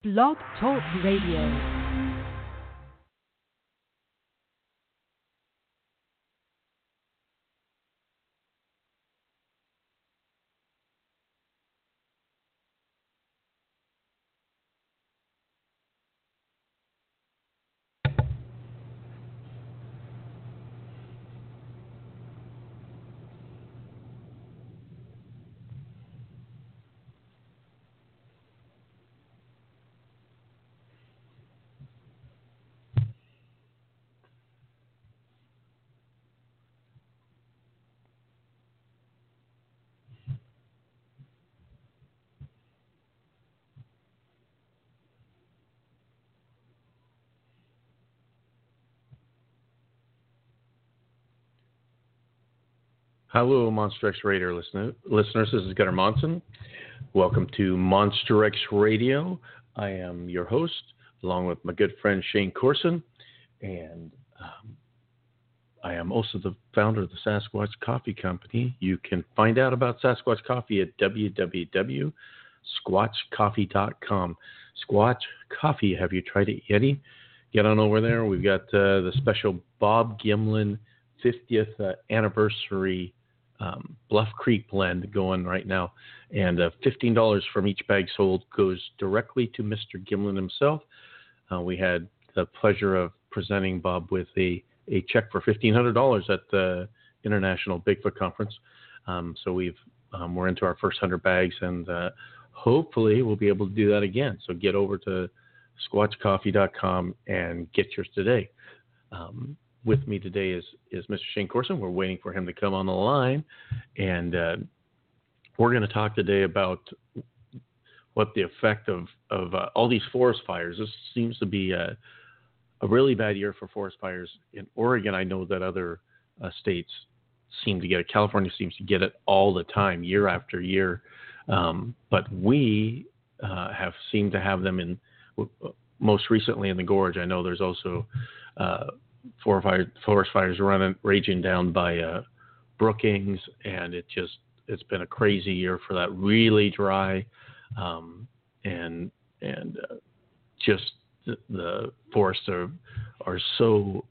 Blog Talk Radio. Hello, Monster X Radio listeners. This is Gunnar Monson. Welcome to Monster X Radio. I am your host, along with my good friend Shane Corson, and I am also the founder of the Sasquatch Coffee Company. You can find out about Sasquatch Coffee at www.squatchcoffee.com. Squatch Coffee, have you tried it yet? Get on over there. We've got the special Bob Gimlin 50th anniversary Bluff Creek blend going right now, and $15 from each bag sold goes directly to Mr. Gimlin himself. We had the pleasure of presenting Bob with a check for $1,500 at the International Bigfoot Conference. So we're into our first 100 bags, and hopefully we'll be able to do that again. So get over to squatchcoffee.com and get yours today. With me today is Mr. Shane Corson. We're waiting for him to come on the line, and we're going to talk today about what the effect of all these forest fires. This seems to be a really bad year for forest fires in Oregon. I know that other states seem to get it. California seems to get it all the time, year after year, but we have seemed to have them in most recently in the Gorge. I know there's also forest fires raging down by Brookings, and it's been a crazy year for that. Really dry, and just the forests are so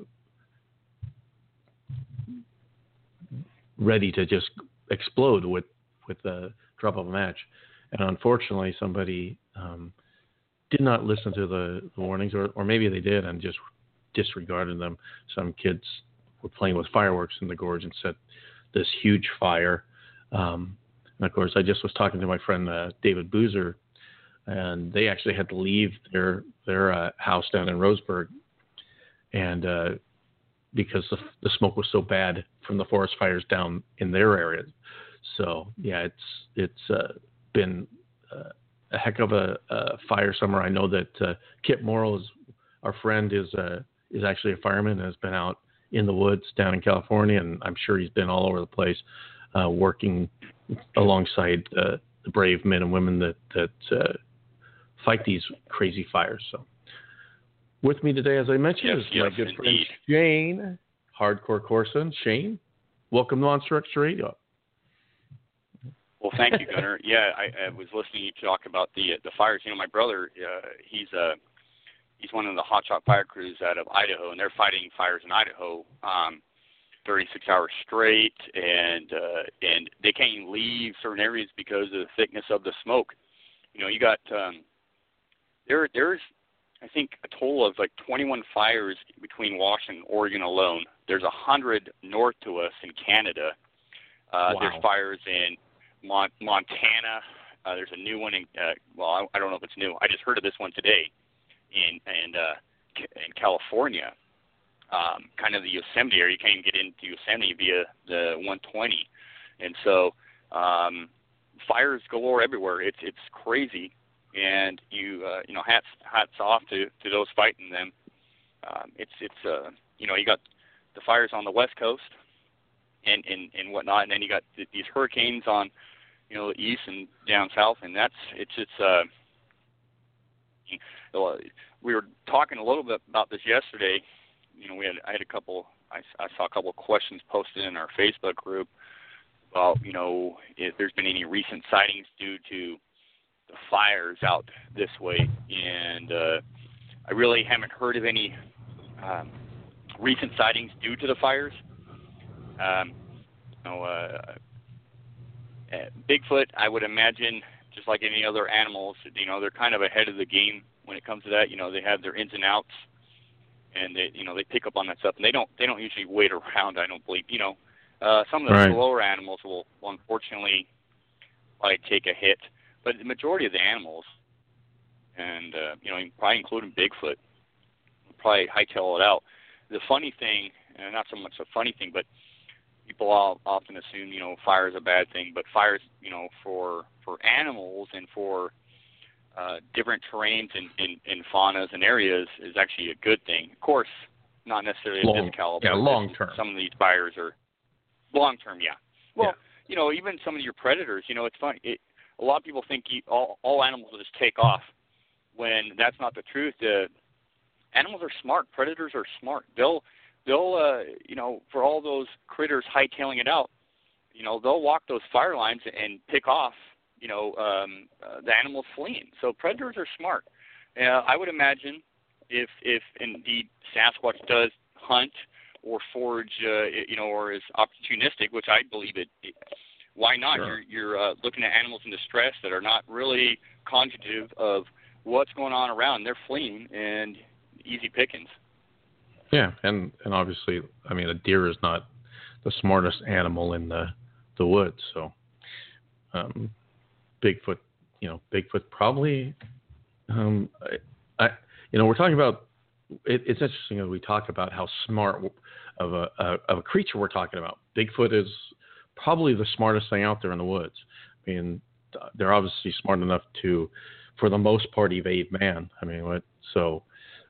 ready to just explode with the drop of a match. And unfortunately, somebody did not listen to the warnings, or maybe they did and just disregarded them. Some kids were playing with fireworks in the gorge and set this huge fire. And of course, I just was talking to my friend David Boozer, and they actually had to leave their house down in Roseburg, and because the smoke was so bad from the forest fires down in their area. So yeah, it's been a heck of a fire summer. I know that Kip Morrill, our friend, is actually a fireman and has been out in the woods down in California, and I'm sure he's been all over the place working alongside the brave men and women that fight these crazy fires. So with me today, as I mentioned, is my good friend Shane Hardcore Corson. Shane, welcome to Monster X Radio. Well, thank you, Gunnar. Yeah, I was listening to you talk about the fires. You know, my brother, he's one of the hotshot fire crews out of Idaho, and they're fighting fires in Idaho 36 hours straight, and they can't even leave certain areas because of the thickness of the smoke. You know, you got there's I think a total of like 21 fires between Washington and Oregon alone. There's 100 north to us in Canada. Wow. There's fires in Montana. There's a new one in I don't know if it's new. I just heard of this one today in California. Kind of the Yosemite area. You can't even get into Yosemite via the 120, and so fires galore everywhere. It's crazy, and hats off to those fighting them. You got the fires on the West Coast and whatnot, and then you got these hurricanes on the east and down south, and we were talking a little bit about this yesterday. I saw a couple of questions posted in our Facebook group about if there's been any recent sightings due to fires out this way, and I really haven't heard of any recent sightings due to the fires. Bigfoot, I would imagine, just like any other animals, they're kind of ahead of the game when it comes to that. They have their ins and outs, and they pick up on that stuff, and they don't usually wait around. I don't believe. Some of the slower animals will unfortunately probably take a hit, but the majority of the animals, and probably including Bigfoot, probably hightail it out. The funny thing, and not so much a funny thing, but people all often assume, fire is a bad thing, but fires, for animals and for different terrains and faunas and areas is actually a good thing. Of course, not necessarily at this caliber. Yeah, long term. Some of these fires are long term, yeah. Well, even some of your predators, it's funny. A lot of people think all animals will just take off, when that's not the truth. Animals are smart. Predators are smart. They'll for all those critters hightailing it out, they'll walk those fire lines and pick off, the animals fleeing. So predators are smart. I would imagine if indeed Sasquatch does hunt or forage, or is opportunistic, which I believe it why not? Sure. You're looking at animals in distress that are not really cognitive of what's going on around. They're fleeing, and easy pickings. Yeah, and obviously, I mean, a deer is not the smartest animal in the woods. So, Bigfoot probably. We're talking about. It's interesting that we talk about how smart of a creature we're talking about. Bigfoot is probably the smartest thing out there in the woods. I mean, they're obviously smart enough to, for the most part, evade man. I mean, so.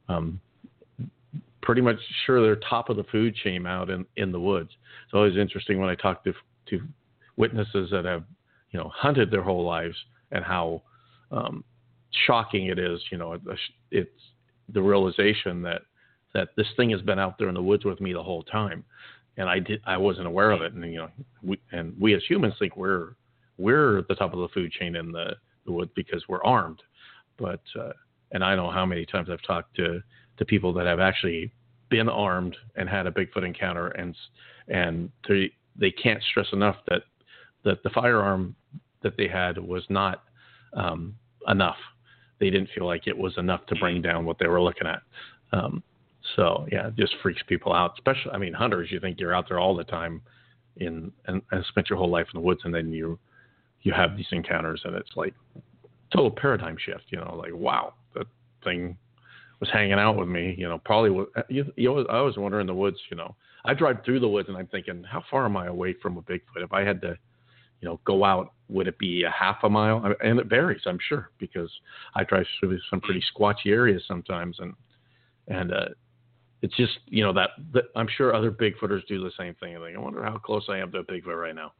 Pretty much sure they're top of the food chain out in the woods. It's always interesting when I talk to witnesses that have, hunted their whole lives, and how shocking it is. It's the realization that this thing has been out there in the woods with me the whole time, and I wasn't aware of it. And we as humans think we're at the top of the food chain in the woods because we're armed, but and I know how many times I've talked to people that have actually been armed and had a Bigfoot encounter, and they can't stress enough that the firearm that they had was not enough. They didn't feel like it was enough to bring down what they were looking at. So yeah, it just freaks people out. Especially, I mean, hunters. You think you're out there all the time, and spent your whole life in the woods, and then you have these encounters, and it's like total paradigm shift. Like, wow, that thing was hanging out with me, probably. I always wonder in the woods, I drive through the woods and I'm thinking, how far am I away from a Bigfoot? If I had to, go out, would it be a half a mile? And it varies, I'm sure, because I drive through some pretty squatchy areas sometimes. And it's just, that I'm sure other Bigfooters do the same thing. I wonder how close I am to a Bigfoot right now.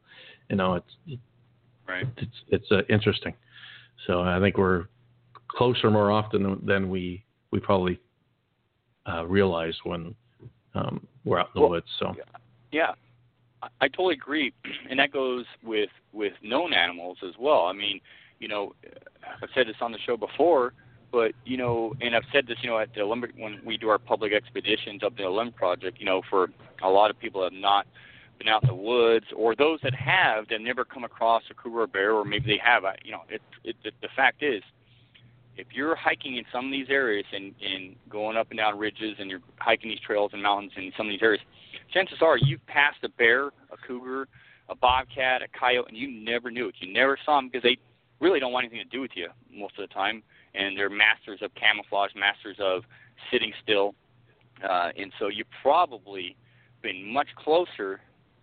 It's interesting. So I think we're closer more often than we probably realize when we're out in the woods. So yeah, I totally agree, and that goes with known animals as well. I mean, I've said this on the show before, but and I've said this, at the Olympic, when we do our public expeditions up the Olympic Project. For a lot of people that have not been out in the woods, or those that have, that never come across a cougar or bear, or maybe they have. The fact is, if you're hiking in some of these areas and going up and down ridges, and you're hiking these trails and mountains in some of these areas, chances are you've passed a bear, a cougar, a bobcat, a coyote, and you never knew it. You never saw them because they really don't want anything to do with you most of the time, and they're masters of camouflage, masters of sitting still, and so you've probably been much closer,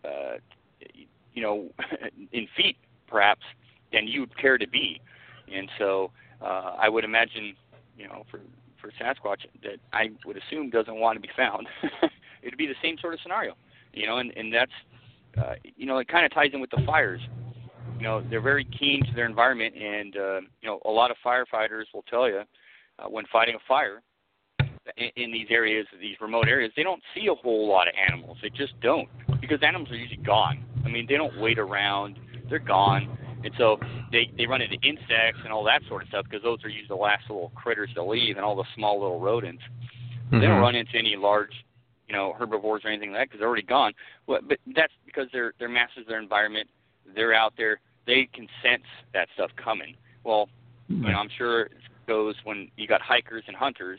in feet perhaps, than you'd care to be, and so. I would imagine, for Sasquatch, that I would assume doesn't want to be found. It'd be the same sort of scenario, and that's, it kind of ties in with the fires. They're very keen to their environment, and, a lot of firefighters will tell you when fighting a fire in these areas, these remote areas, they don't see a whole lot of animals. They just don't, because animals are usually gone. I mean, they don't wait around. They're gone. And so they run into insects and all that sort of stuff because those are usually the last little critters to leave, and all the small little rodents. They don't run into any large, herbivores or anything like that because they're already gone. But that's because they're masters of their environment. They're out there. They can sense that stuff coming. Well, I'm sure it goes when you got hikers and hunters.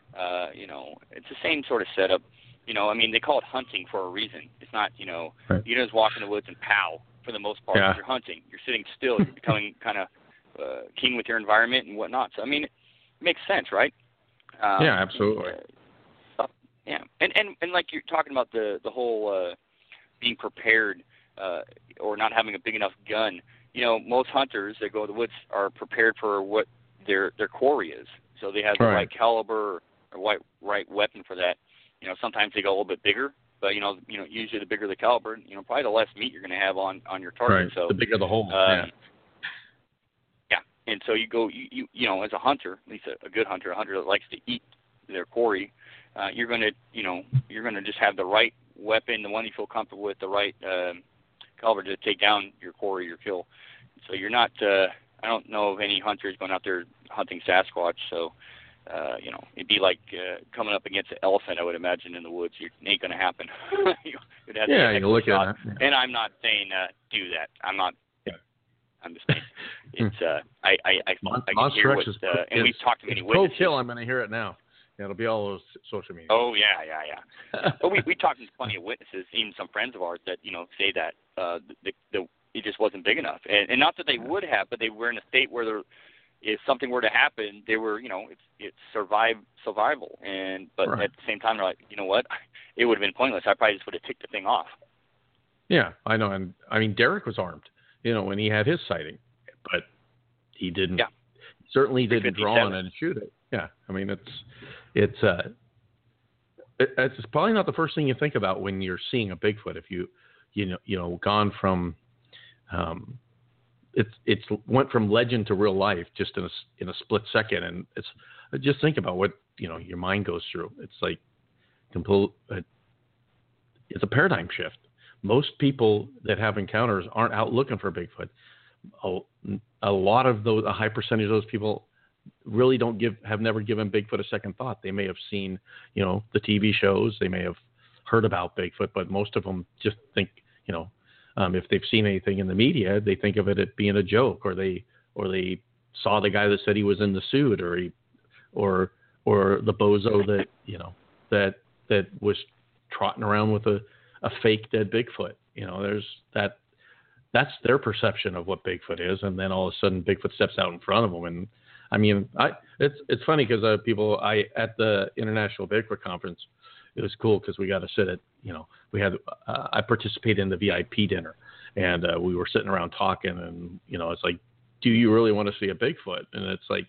It's the same sort of setup. They call it hunting for a reason. It's not, right. You just walk in the woods and pow for the most part. Yeah. You're hunting. You're sitting still. You're becoming kind of king with your environment and whatnot. So, it makes sense, right? Yeah, absolutely. Yeah. And like you're talking about the whole being prepared or not having a big enough gun. Most hunters that go to the woods are prepared for what their quarry is. So they have the right caliber or right weapon for that. Sometimes they go a little bit bigger, but usually the bigger the caliber, probably the less meat you're going to have on your target. Right. So the bigger the hole. Yeah. And so you go, as a hunter, at least a good hunter, a hunter that likes to eat their quarry, you're going to just have the right weapon, the one you feel comfortable with, the right caliber to take down your quarry or kill. So you're not. I don't know of any hunters going out there hunting Sasquatch. So. It'd be like coming up against an elephant, I would imagine, in the woods. It ain't going to happen. You look at it. Yeah. And I'm not saying do that. I'm not. Yeah. I'm just saying it's. I can hear what. And we've talked to many witnesses. Pro kill. I'm going to hear it now. Yeah, it'll be all those social media. Oh yeah. But we talked to plenty of witnesses, even some friends of ours that say that it just wasn't big enough, and not that they would have, but they were in a state where if something were to happen, they were, it's survival. But right. At the same time, they're like, you know what? It would have been pointless. I probably just would have ticked the thing off. Yeah, I know. And Derek was armed, when he had his sighting, but he didn't. Yeah. Certainly didn't draw on it and shoot it. Yeah, it's probably not the first thing you think about when you're seeing a Bigfoot. If you gone from It's went from legend to real life just in a split second, and it's just think about what your mind goes through. It's like it's a paradigm shift. Most people that have encounters aren't out looking for Bigfoot. A lot of those, a high percentage of those people, really have never given Bigfoot a second thought. They may have seen the TV shows, they may have heard about Bigfoot, but most of them just think if they've seen anything in the media, they think of it as being a joke, or they saw the guy that said he was in the suit, or the bozo that was trotting around with a fake dead Bigfoot. There's that's their perception of what Bigfoot is, and then all of a sudden Bigfoot steps out in front of them. And it's funny because at the International Bigfoot Conference, it was cool because we got to sit at, I participated in the VIP dinner, and we were sitting around talking, and, it's like, do you really want to see a Bigfoot? And it's like,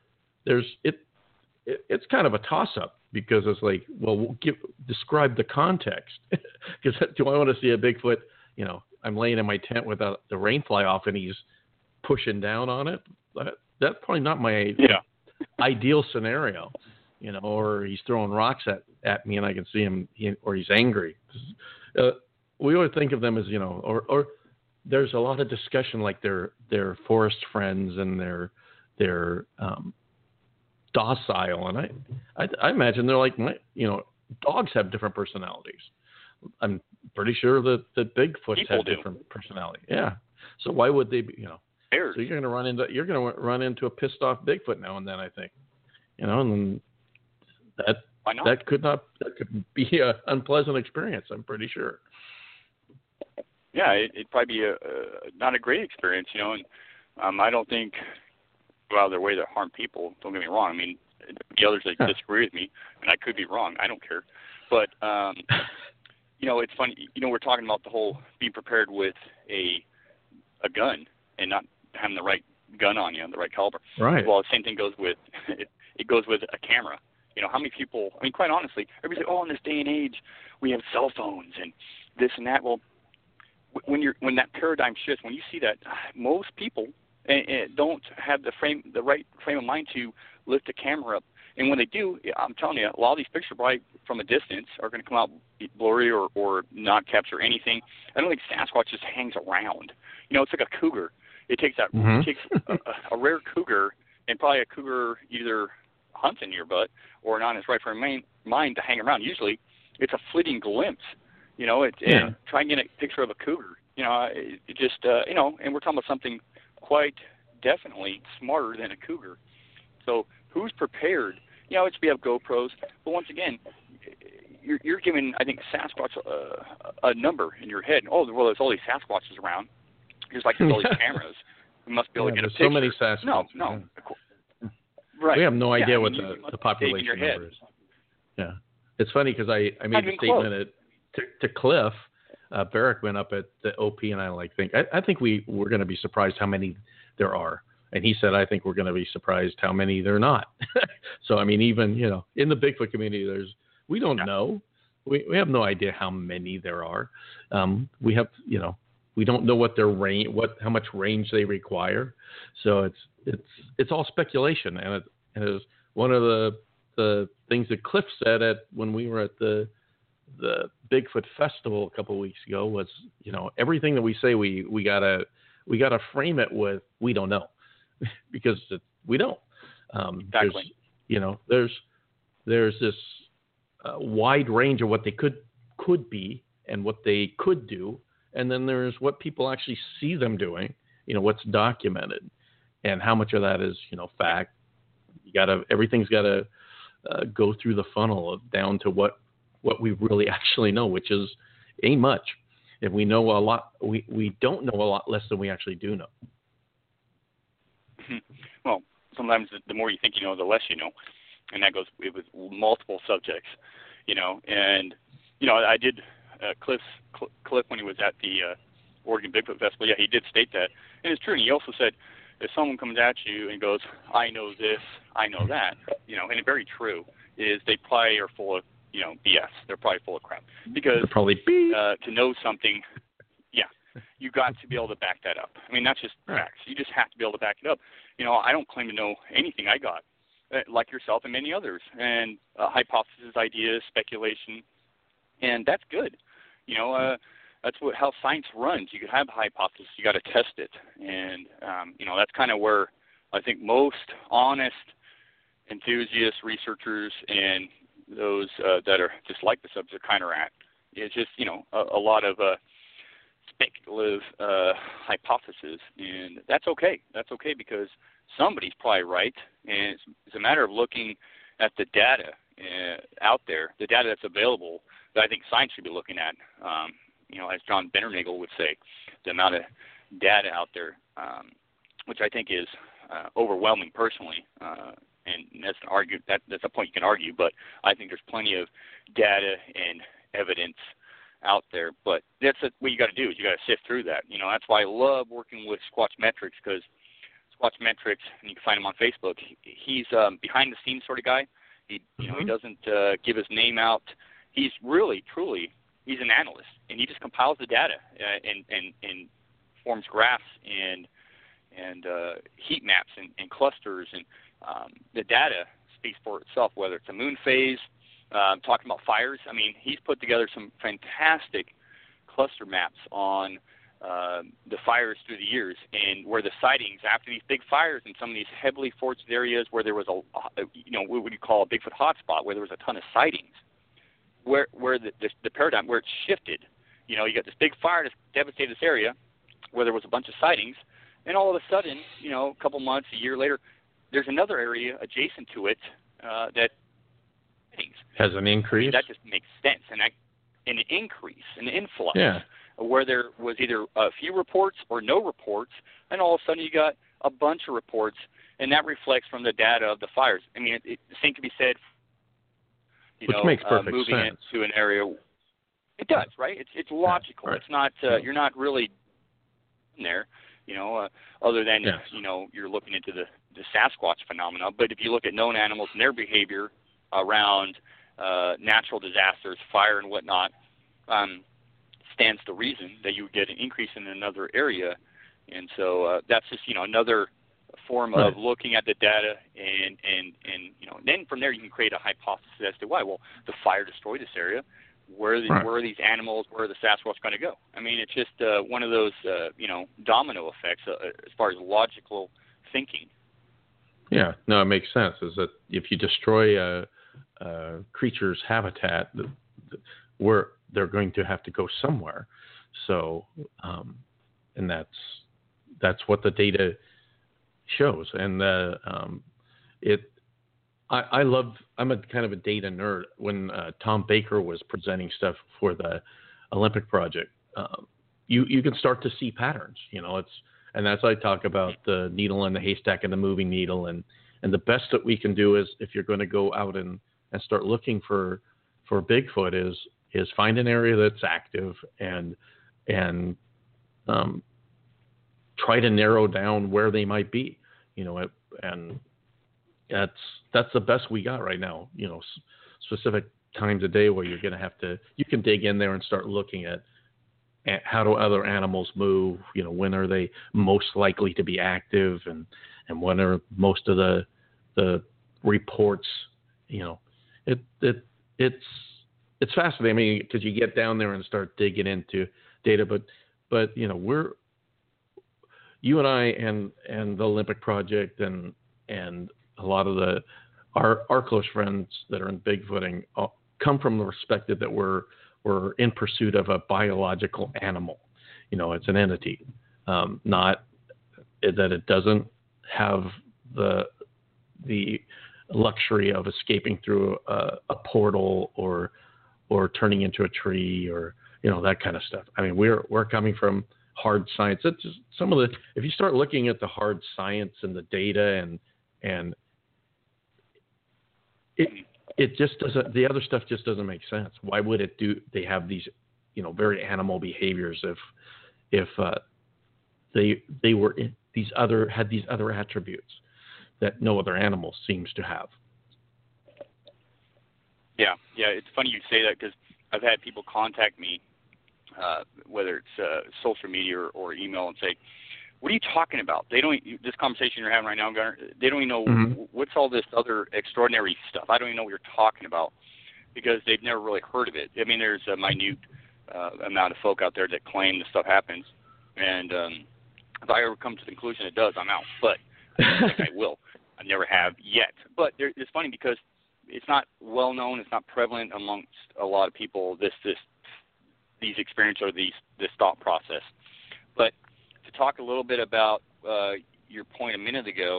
it's kind of a toss up, because it's like, well, describe the context. Because do I want to see a Bigfoot? I'm laying in my tent with the rain fly off and he's pushing down on it. That's probably not my ideal scenario. Or he's throwing rocks at me and I can see him, or he's angry. We always think of them as, or there's a lot of discussion like their forest friends and their docile. And I imagine they're like, dogs have different personalities. I'm pretty sure that Bigfoots have different personality. Yeah. So why would they be, Bears. So you're going to run into a pissed off Bigfoot now and then, I think, and then that could be an unpleasant experience. I'm pretty sure. Yeah, it'd probably be not a great experience, and I don't think go out of their way to harm people. Don't get me wrong. The others that disagree with me, and I could be wrong. I don't care. But it's funny. We're talking about the whole being prepared with a gun and not having the right gun on you, the right caliber. Right. Well, the same thing goes with it goes with a camera. How many people, quite honestly, everybody say, in this day and age, we have cell phones and this and that. Well, when that paradigm shifts, when you see that, most people don't have the right frame of mind to lift the camera up. And when they do, I'm telling you, a lot of these pictures probably from a distance are going to come out blurry or not capture anything. I don't think Sasquatch just hangs around. It's like a cougar. It takes that Mm-hmm. it takes a rare cougar, and probably a cougar either hunts in your butt or not in its right frame of mind to hang around. Usually, it's a fleeting glimpse. And try and get a picture of a cougar. It just and we're talking about something quite definitely smarter than a cougar. So who's prepared? We have GoPros, but once again, you're giving, I think, Sasquatch a number in your head. Oh, well, there's all these Sasquatches around. Just like there's all these cameras. We must be able to get a picture. So many Sasquatches. No. Right. We have no idea what you the population in your number is. Yeah. It's funny because I made a statement to Cliff. Barrick went up at the OP, and I think we're going to be surprised how many there are. And he said, I think we're going to be surprised how many there are not. So, I mean, even, in the Bigfoot community, we don't know. We have no idea how many there are. We have, we don't know what their range, how much range they require. So it's all speculation. And it is one of the things that Cliff said when we were at the Bigfoot Festival a couple of weeks ago was, everything that we say, we gotta frame it with, we don't know. Because we don't. Exactly. There's this wide range of what they could be and what they could do, and then there's what people actually see them doing. What's documented, and how much of that is fact. Everything's got to go through the funnel down to what we really actually know, which is ain't much. If we know a lot, we don't know a lot less than we actually do know. Well, sometimes the more you think you know, the less you know, and that goes with multiple subjects, And I did Cliff when he was at the Oregon Bigfoot Festival. Yeah, he did state that, and it's true. And he also said, if someone comes at you and goes, "I know this, I know that," and it's very true, is they probably are full of BS. They're probably full of crap because they're probably to know something. You got to be able to back that up. I mean, that's just facts. You just have to be able to back it up. I don't claim to know anything. I got, like yourself and many others, and hypotheses, ideas, speculation, and that's good. That's how science runs. You can have a hypothesis. You got to test it, and that's kind of where I think most honest enthusiasts, researchers, and those that are just like the subject kind of at. It's just a lot of speculative hypothesis, and that's okay. That's okay because somebody's probably right, and it's a matter of looking at the data out there, the data that's available that I think science should be looking at. As John Bennernagel would say, the amount of data out there, which I think is overwhelming personally, and that's a point you can argue, but I think there's plenty of data and evidence out there, but that's what you got to do is you got to sift through that. That's why I love working with Squatch Metrics, because Squatch Metrics, and you can find him on Facebook. He's behind the scenes sort of guy. He he doesn't give his name out. He's really truly he's an analyst, and he just compiles the data and forms graphs and heat maps and clusters, and the data speaks for itself. Whether it's a moon phase. Talking about fires, I mean, he's put together some fantastic cluster maps on the fires through the years, and where the sightings after these big fires in some of these heavily forested areas where there was what would you call a Bigfoot hotspot, where there was a ton of sightings, where the paradigm where it shifted. You got this big fire that devastated this area where there was a bunch of sightings, and all of a sudden, a couple months, a year later, there's another area adjacent to it that has an increase. I mean, that just makes sense, and an increase, an influx, where there was either a few reports or no reports, and all of a sudden you got a bunch of reports, and that reflects from the data of the fires. I mean, the same can be said. Which makes perfect moving sense. It to an area. It does, right? It's logical. Right. It's not. You're not really in there. Other than you're looking into the Sasquatch phenomena. But if you look at known animals and their behavior around natural disasters, fire and whatnot, stands to reason that you would get an increase in another area. And so that's just, another form of looking at the data and then from there you can create a hypothesis as to why. Well, the fire destroyed this area. where are these animals, where are the Sasquatch going to go? I mean, it's just one of those, domino effects as far as logical thinking. Yeah, no, it makes sense. Is that if you destroy a creature's habitat, where they're going to have to go somewhere. So, and that's what the data shows. And I'm a kind of a data nerd. When Tom Baker was presenting stuff for the Olympic project, you can start to see patterns. And that's why I talk about the needle in the haystack and the moving needle. And the best that we can do is, if you're going to go out and start looking for Bigfoot, is find an area that's active and try to narrow down where they might be. And that's the best we got right now. Specific times a day where you're going to you can dig in there and start looking at how do other animals move. When are they most likely to be active, and when are most of the reports. It's fascinating because you get down there and start digging into data, but you and I and the Olympic Project and a lot of our close friends that are in Bigfooting come from the perspective that we're in pursuit of a biological animal. It's an entity, not that it doesn't have the luxury of escaping through a portal or turning into a tree or that kind of stuff. I mean, we're coming from hard science. It's just if you start looking at the hard science and the data and it just doesn't, the other stuff just doesn't make sense. Why would they have these, very animal behaviors if they were had these other attributes that no other animal seems to have? Yeah. It's funny you say that because I've had people contact me, whether it's social media or email, and say, "What are you talking about? This conversation you're having right now, Gunnar, they don't even know what's all this other extraordinary stuff. I don't even know what you're talking about," because they've never really heard of it. I mean, there's a minute amount of folk out there that claim this stuff happens, and if I ever come to the conclusion it does, I'm out. But I think I will. I never have yet. But it's funny because it's not well known. It's not prevalent amongst a lot of people. These experiences or this thought process. But to talk a little bit about your point a minute ago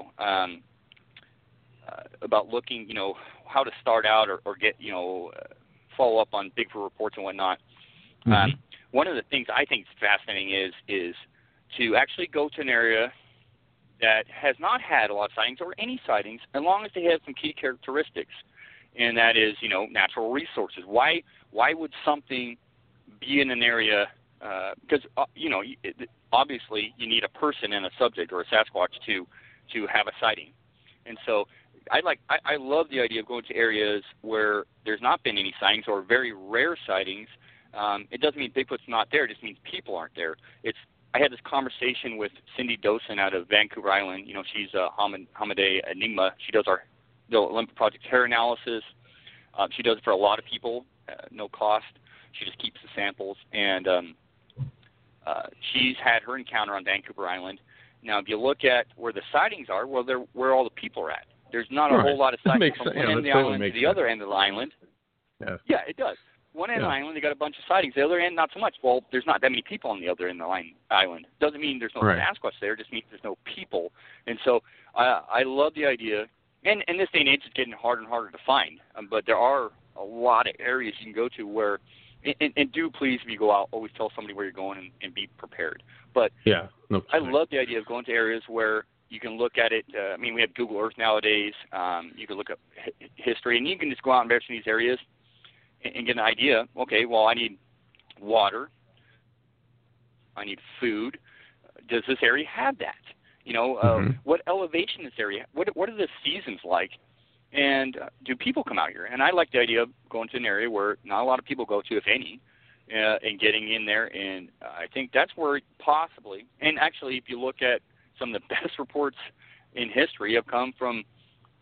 about looking, how to start out or get, follow up on Bigfoot reports and whatnot. One of the things I think is fascinating is to actually go to an area that has not had a lot of sightings or any sightings, as long as they have some key characteristics, and that is, natural resources. Why would something be in an area? Because obviously you need a person and a subject or a Sasquatch to have a sighting, and so I love the idea of going to areas where there's not been any sightings or very rare sightings. It doesn't mean Bigfoot's not there; it just means people aren't there. I had this conversation with Cindy Dosen out of Vancouver Island. She's a Hamadeh Enigma. She does the Olympic Project hair analysis. She does it for a lot of people, no cost. She just keeps the samples, and she's had her encounter on Vancouver Island. Now, if you look at where the sightings are, well, they're where all the people are at. There's not a whole lot of sightings from one end of the island to the other end of the island. Yeah, it does. One end of the island, they got a bunch of sightings. The other end, not so much. Well, there's not that many people on the other end of the island. Doesn't mean there's no Sasquatch there. It just means there's no people. And so I love the idea. And in this day and age, it's getting harder and harder to find. But there are a lot of areas you can go to where, and do please, if you go out, always tell somebody where you're going and be prepared. But I love the idea of going to areas where you can look at it. We have Google Earth nowadays. You can look up history, and you can just go out and research these areas and get an idea. Okay, well, I need water. I need food. Does this area have that? What elevation is this area? What are the seasons like? And do people come out here? And I like the idea of going to an area where not a lot of people go to, if any, and getting in there. And I think that's where possibly, and actually if you look at some of the best reports in history have come from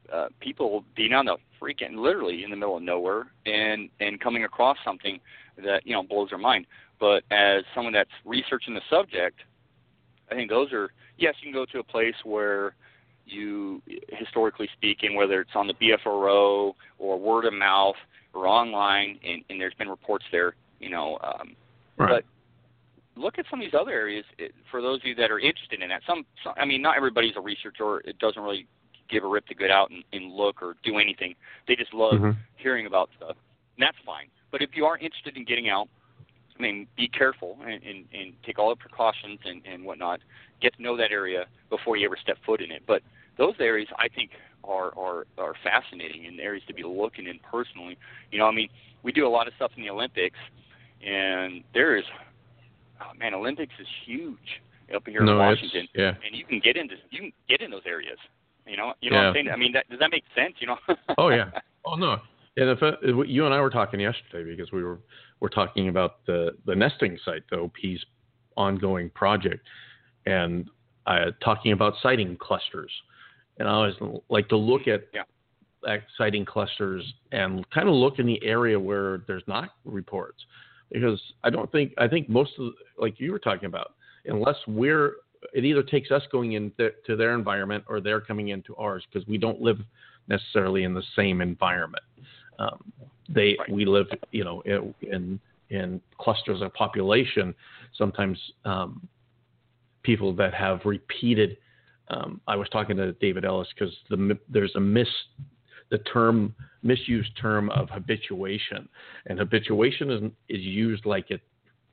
people being on the freaking literally in the middle of nowhere and coming across something that blows their mind. But as someone that's researching the subject, I think those are, yes, you can go to a place where you, historically speaking, whether it's on the BFRO or word of mouth or online, and there's been reports there, Right. But look at some of these other areas for those of you that are interested in that. Some not everybody's a researcher. It doesn't really give a rip to get out and look or do anything. They just love hearing about stuff, and that's fine. But if you are interested in getting out, be careful and take all the precautions and whatnot. Get to know that area before you ever step foot in it. But those areas, I think, are fascinating and areas to be looking in personally. We do a lot of stuff in the Olympics, and there is, Olympics is huge up here in Washington, and you can get in those areas. You know what I'm saying? Does that make sense? Oh yeah. Oh no. And if you and I were talking yesterday because we're talking about the nesting site, the OP's ongoing project, and talking about sighting clusters. And I always like to look at sighting clusters and kind of look in the area where there's not reports, because I think most of like you were talking about, unless it either takes us going into their environment or they're coming into ours, because we don't live necessarily in the same environment. We live, in clusters of population. Sometimes people that have repeated. I was talking to David Ellis because there's the misused term of habituation, and habituation is used like it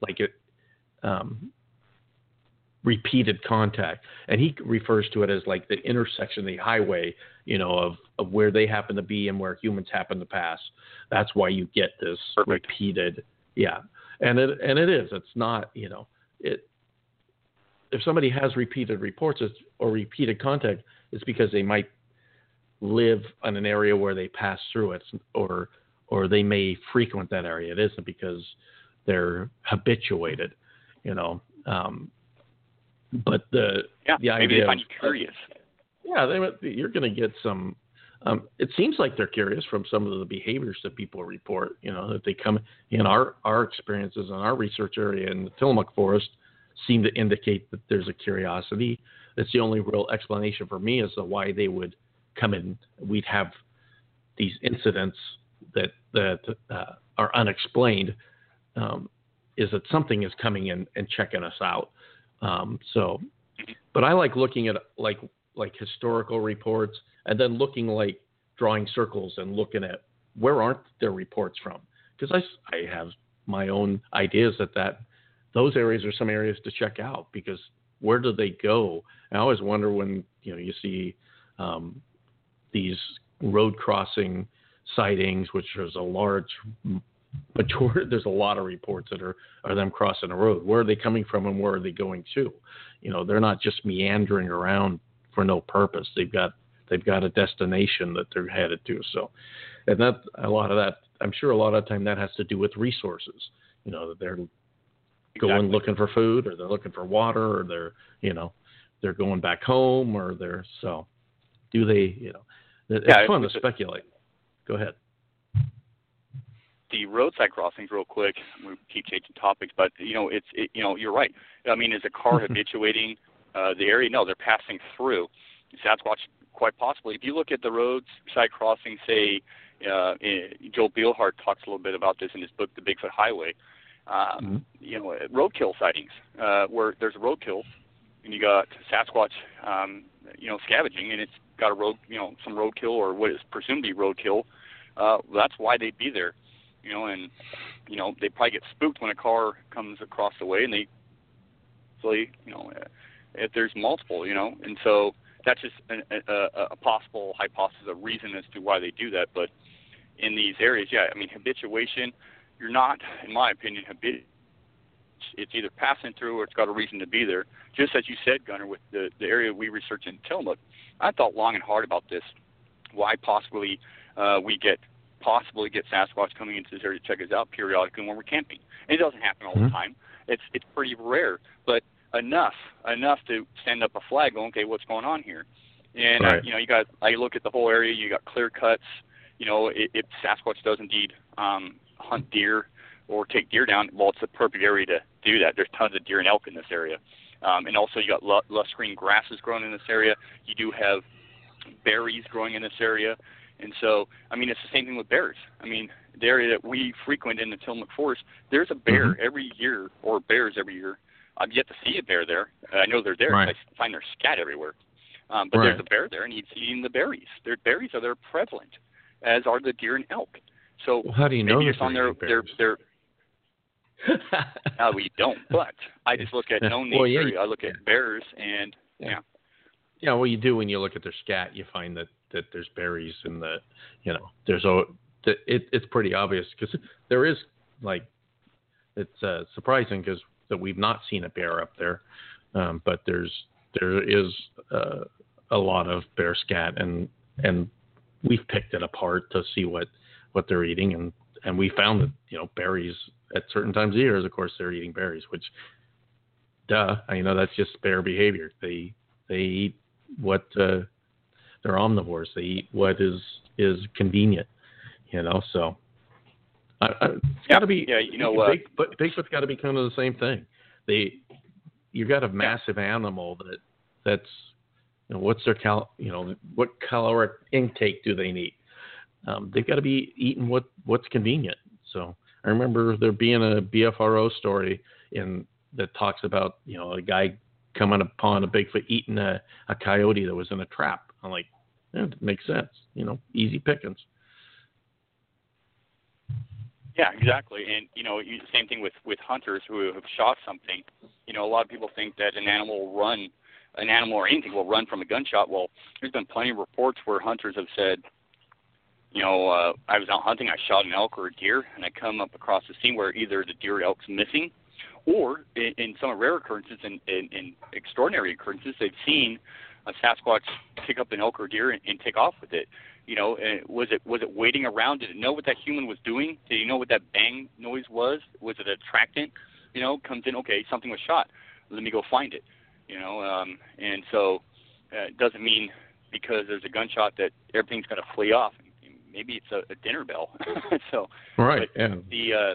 repeated contact, and he refers to it as like the intersection, the highway, of where they happen to be and where humans happen to pass. That's why you get this repeated, and it is. It's not, if somebody has repeated reports or repeated contact, it's because they might live in an area where they pass through it, or they may frequent that area. It isn't because they're habituated, But the idea, maybe they find you curious. You're going to get some. It seems like they're curious from some of the behaviors that people report. That they come in our experiences in our research area in the Tillamook Forest seem to indicate that there's a curiosity. That's the only real explanation for me as to why they would come in. We'd have these incidents that are unexplained. Is that something is coming in and checking us out? But I like looking at like historical reports, and then drawing circles and looking at where aren't there reports from, because I have my own ideas that those areas are some areas to check out, because where do they go? And I always wonder when you see these road crossing sightings, which is a large majority. There's a lot of reports that are them crossing a road. Where are they coming from and where are they going to? They're not just meandering around for no purpose. They've got a destination that they're headed to. So, and a lot of that, I'm sure a lot of the time that has to do with resources. That they're going looking for food, or they're looking for water, or they're going back home, or do they? It's fun to speculate. Go ahead. The roadside crossings, real quick. We keep changing topics, but you're right. Is a car habituating the area? No, they're passing through. Sasquatch, quite possibly. If you look at the roadside crossings, say, Joel Beilhardt talks a little bit about this in his book, The Bigfoot Highway. Roadkill sightings, where there's a roadkill, and you got Sasquatch, scavenging, and it's got a some roadkill, or what is presumed to be roadkill. That's why they'd be there. And they probably get spooked when a car comes across the way, and if there's multiple, and so that's just a possible hypothesis, a reason as to why they do that. But in these areas, habituation, you're not, in my opinion, it's either passing through or it's got a reason to be there. Just as you said, Gunnar, with the area we research in Tillamook, I thought long and hard about this. Why possibly we get Sasquatch coming into this area to check us out periodically when we're camping. And it doesn't happen all the time. It's pretty rare, but enough to stand up a flag going, okay, what's going on here? And Right. I look at the whole area. You got clear cuts. If Sasquatch does indeed hunt deer or take deer down, well, it's a perfect area to do that. There's tons of deer and elk in this area. And also you got lush green grasses growing in this area. You do have berries growing in this area. And so, I mean, it's the same thing with bears. I mean, the area that we frequent in the Tillamook Forest, there's a bear every year, or bears every year. I've yet to see a bear there. I know they're there. Right. I find their scat everywhere. But there's a bear there, and he's eating the berries. Their berries are there prevalent, as are the deer and elk. So well, how do you know maybe that it's on they're their we don't, but I just look at known nature. Well, I look at bears, and yeah, well, you do when you look at their scat. You find that there's berries in the, it's pretty obvious because there is it's surprising because that we've not seen a bear up there, but there is a lot of bear scat, and we've picked it apart to see what they're eating, and we found that berries at certain times of year, of course, they're eating berries, which, that's just bear behavior. They eat what they're omnivores. They eat what is convenient, So it's got to be. Bigfoot's got to be kind of the same thing. You've got a massive animal that's what's their what caloric intake do they need? They've got to be eating what's convenient. So I remember there being a BFRO story that talks about a guy coming upon a Bigfoot eating a coyote that was in a trap. I'm like, it makes sense. Easy pickings. Yeah, exactly. And same thing with hunters who have shot something. A lot of people think that an animal or anything will run from a gunshot. Well, there's been plenty of reports where hunters have said, I was out hunting, I shot an elk or a deer, and I come up across the scene where either the deer or elk's missing, or in some rare occurrences and in extraordinary occurrences, they've seen a Sasquatch pick up an elk or deer and take off with it. And was it waiting around? Did it know what that human was doing? Did he know what that bang noise was? Was it attractant? Comes in, okay, something was shot. Let me go find it. And so it doesn't mean because there's a gunshot that everything's going to flee off. Maybe it's a dinner bell. So right, and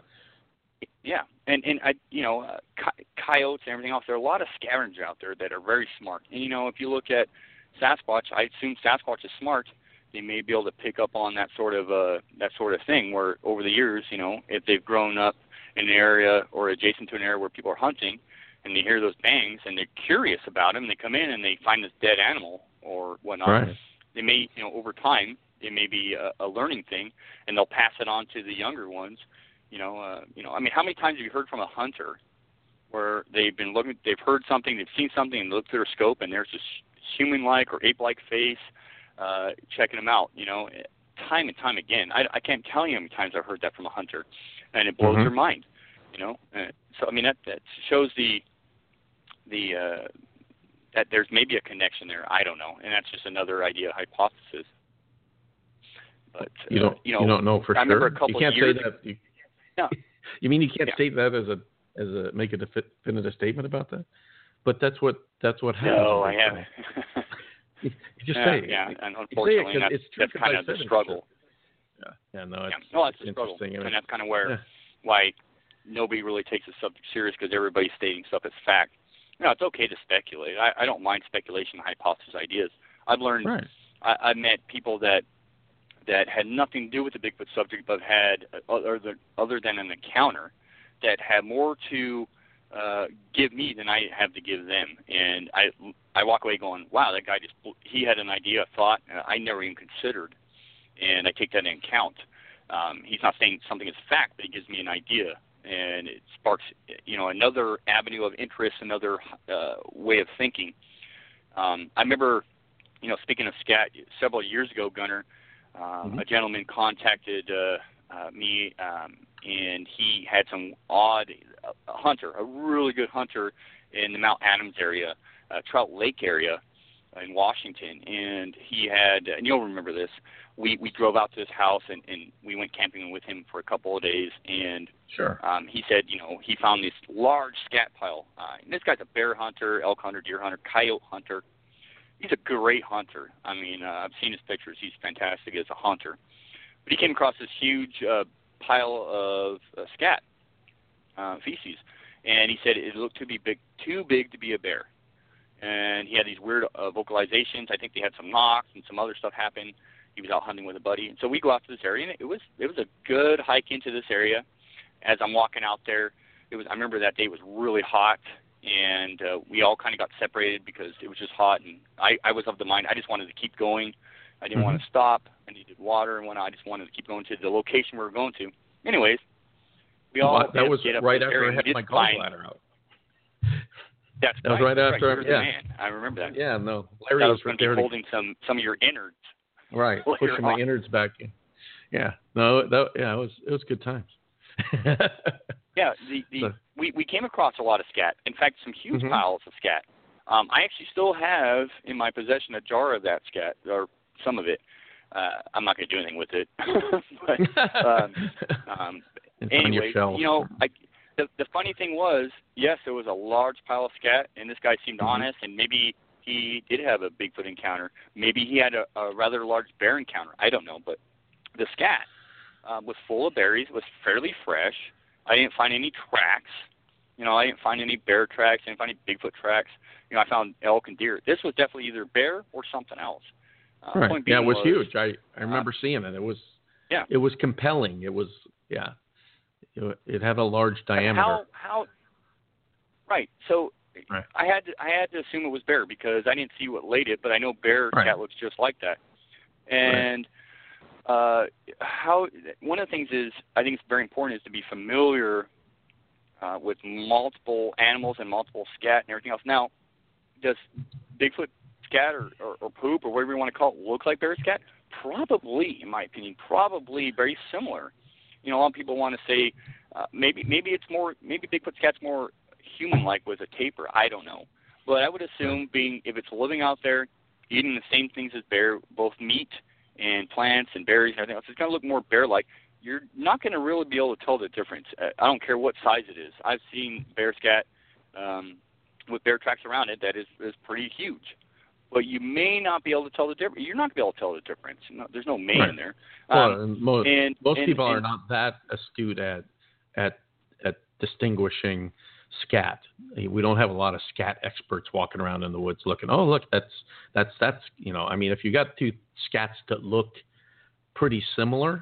coyotes and everything else. There are a lot of scavengers out there that are very smart. And if you look at Sasquatch, I assume Sasquatch is smart. They may be able to pick up on that sort of thing. Where over the years, if they've grown up in an area or adjacent to an area where people are hunting, and they hear those bangs and they're curious about them, they come in and they find this dead animal or whatnot. Right. They may, over time, it may be a learning thing, and they'll pass it on to the younger ones. I mean, how many times have you heard from a hunter where they've heard something, they've seen something, and look through their scope, and there's this human-like or ape-like face checking them out? Time and time again. I can't tell you how many times I've heard that from a hunter, and it blows their mind. So I mean that shows that there's maybe a connection there. I don't know, and that's just another idea, hypothesis. But you don't know for sure. I remember a couple you can't of years say that. No. You mean you can't state that as a make a definitive statement about that? But that's what happens. No, I haven't. You just say it. Yeah, and unfortunately, that's kind of the struggle. Yeah, no, that's the struggle, and that's kind of why nobody really takes the subject serious, because everybody's stating stuff as fact. It's okay to speculate. I don't mind speculation, hypothesis, ideas. I've learned. Right. I've met people that had nothing to do with the Bigfoot subject, but had other than an encounter, that had more to give me than I have to give them. And I walk away going, wow, that guy he had an idea, a thought I never even considered, and I take that into account. He's not saying something is fact, but he gives me an idea, and it sparks another avenue of interest, another way of thinking. I remember, speaking of scat, several years ago, Gunner, a gentleman contacted me, and he had some odd hunter, a really good hunter in the Mount Adams area, Trout Lake area in Washington, and he had, and you'll remember this, we drove out to his house and we went camping with him for a couple of days, and sure. He said, he found this large scat pile. And this guy's a bear hunter, elk hunter, deer hunter, coyote hunter, He's a great hunter. I mean, I've seen his pictures. He's fantastic as a hunter. But he came across this huge pile of scat feces, and he said it looked too big to be a bear. And he had these weird vocalizations. I think they had some knocks and some other stuff happen. He was out hunting with a buddy, and so we go out to this area, and it was a good hike into this area. As I'm walking out there, I remember that day it was really hot, and we all kind of got separated because it was just hot, and I was of the mind I just wanted to keep going. I didn't want to stop. I needed water and whatnot. I just wanted to keep going to the location we were going to. Anyways, we all that was get up right this after area, I had my gallbladder out. That was right after. Right. Yeah, Man. I remember that. Yeah, no, Larry I was going to be holding some of your innards. Right, pushing my innards back in. Yeah, no, it was good times. Yeah, we came across a lot of scat. In fact, some huge piles of scat. I actually still have in my possession a jar of that scat, or some of it. I'm not going to do anything with it. But anyway, the funny thing was, yes, there was a large pile of scat, and this guy seemed honest, and maybe he did have a Bigfoot encounter. Maybe he had a rather large bear encounter. I don't know, but the scat was full of berries, was fairly fresh. I didn't find any tracks. I didn't find any bear tracks. I didn't find any Bigfoot tracks. I found elk and deer. This was definitely either bear or something else. Right. Yeah, it was huge. I remember seeing it. It was It was compelling. It was It had a large diameter. Right. So right. I had to assume it was bear because I didn't see what laid it, but I know bear scat looks just like that. And one of the things is I think it's very important is to be familiar with multiple animals and multiple scat and everything else. Now, does Bigfoot scat or poop or whatever you want to call it look like bear scat? Probably, in my opinion, probably very similar. A lot of people want to say maybe Bigfoot scat's more human-like with a taper. I don't know, but I would assume if it's living out there, eating the same things as bear, both meat and plants and berries and everything else, it's going to look more bear-like. You're not going to really be able to tell the difference. I don't care what size it is. I've seen bear scat with bear tracks around it that is pretty huge. But you may not be able to tell the difference. You're not going to be able to tell the difference. No, there's no may in there. Most people are not that astute at distinguishing scat. We don't have a lot of scat experts walking around in the woods looking. Oh, look, that's. I mean, if you got two scats that look pretty similar,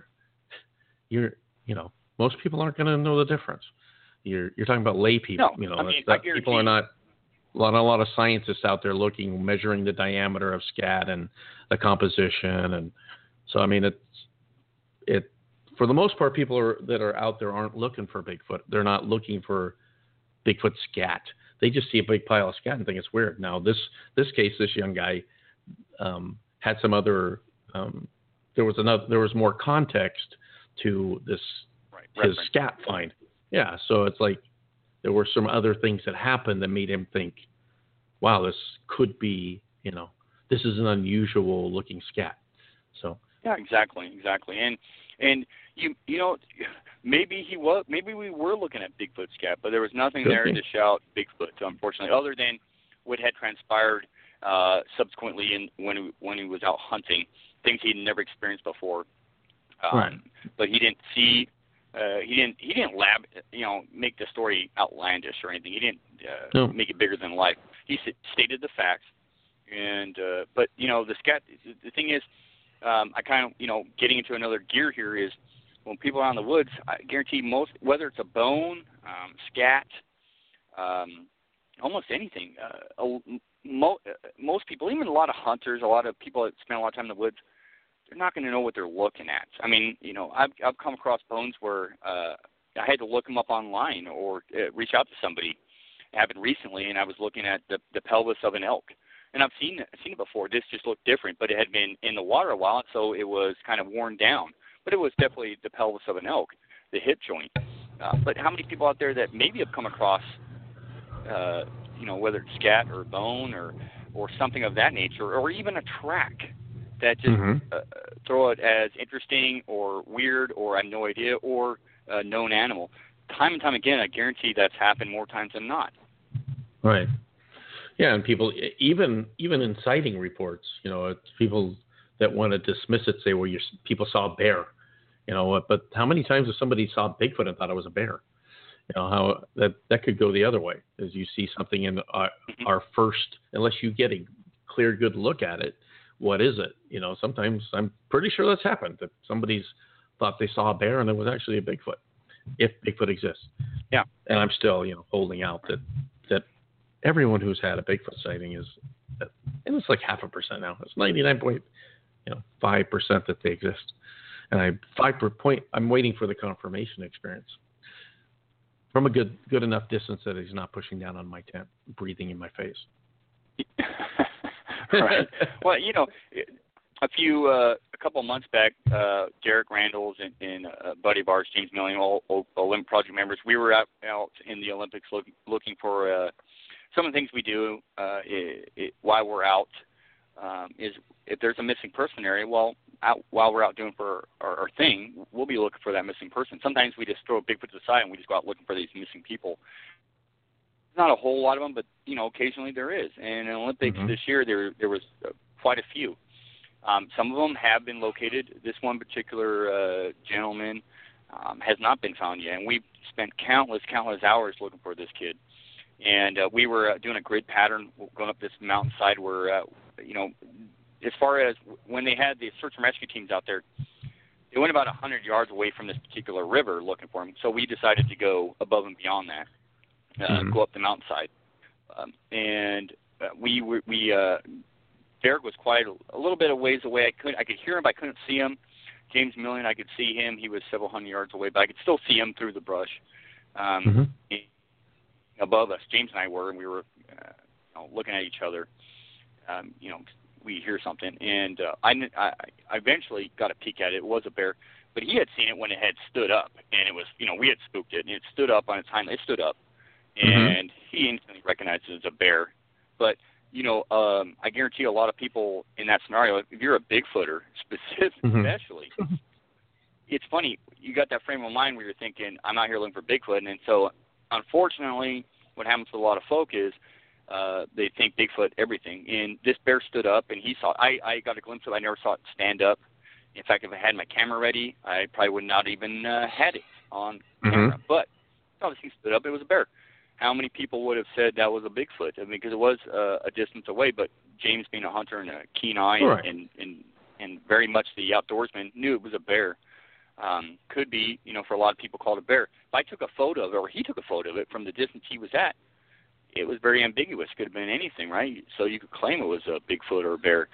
most people aren't going to know the difference. You're talking about lay people. No, people are not. A lot of scientists out there measuring the diameter of scat and the composition, and so I mean it for the most part, people that are out there aren't looking for Bigfoot. They're not looking for Bigfoot scat. They just see a big pile of scat and think it's weird. Now this case, this young guy had some other. There was more context to this his scat find. Yeah, so it's like. There were some other things that happened that made him think, wow, this could be, this is an unusual looking scat. So yeah, exactly. And maybe we were looking at Bigfoot scat, but there was nothing there to shout Bigfoot, unfortunately, other than what had transpired subsequently when he was out hunting, things he'd never experienced before. But he didn't see. He didn't make the story outlandish or anything. He didn't make it bigger than life. He stated the facts, and but the scat. The thing is, I kind of getting into another gear here is when people are out in the woods. I guarantee whether it's a bone, scat, almost anything. Most people, even a lot of hunters, a lot of people that spend a lot of time in the woods. They're not going to know what they're looking at. I mean, I've come across bones where I had to look them up online or reach out to somebody. It happened recently, and I was looking at the pelvis of an elk, and I've seen it before. This just looked different, but it had been in the water a while, so it was kind of worn down. But it was definitely the pelvis of an elk, the hip joint. But how many people out there that maybe have come across, whether it's scat or bone or something of that nature, or even a track that just throw it as interesting or weird or I have no idea or a known animal. Time and time again, I guarantee that's happened more times than not. Right. Yeah, and people even in sighting reports, it's people that want to dismiss it say, well, people saw a bear, but how many times has somebody saw Bigfoot and thought it was a bear? How that could go the other way, as you see something in our first, unless you get a clear, good look at it, what is it? Sometimes I'm pretty sure that's happened, that somebody's thought they saw a bear and it was actually a Bigfoot, if Bigfoot exists. Yeah. And I'm still, holding out that everyone who's had a Bigfoot sighting and it's like 0.5% now. It's 99.5% that they exist. And I'm waiting for the confirmation experience from a good enough distance that he's not pushing down on my tent, breathing in my face. Right. Well, a couple of months back, Derek Randalls and a buddy of ours, James Milling, all Olympic Project members, we were out in the Olympics looking for some of the things we do while we're out. Is if there's a missing person area, while we're out doing for our thing, we'll be looking for that missing person. Sometimes we just throw a Bigfoot to the side and we just go out looking for these missing people. Not a whole lot of them, but occasionally there is. And in Olympics this year, there was quite a few. Some of them have been located. This one particular gentleman has not been found yet, and we've spent countless hours looking for this kid. And we were doing a grid pattern going up this mountainside where, as far as when they had the search and rescue teams out there, they went about 100 yards away from this particular river looking for him. So we decided to go above and beyond that. Go up the mountainside, and Derek was quite a little bit of ways away. I could hear him, but I couldn't see him. James Milling, I could see him. He was several hundred yards away, but I could still see him through the brush. Above us, James and I were, and we were looking at each other. We hear something, and I eventually got a peek at it. It was a bear, but he had seen it when it had stood up, and it was, we had spooked it, and it stood up on its hind. It stood up. And he instantly recognized it as a bear. But, I guarantee a lot of people in that scenario, if you're a Bigfooter, especially, it's funny, you got that frame of mind where you're thinking, I'm out here looking for Bigfoot. And so, unfortunately, what happens to a lot of folk is they think Bigfoot everything. And this bear stood up, and he saw it. I got a glimpse of it. I never saw it stand up. In fact, if I had my camera ready, I probably would not even had it on camera. But obviously he stood up. It was a bear. How many people would have said that was a Bigfoot? I mean, because it was a distance away, but James, being a hunter and a keen eye and very much the outdoorsman, knew it was a bear. Could be, for a lot of people called a bear. If I took a photo of it, or he took a photo of it from the distance he was at, it was very ambiguous. Could have been anything, right? So you could claim it was a Bigfoot or a bear.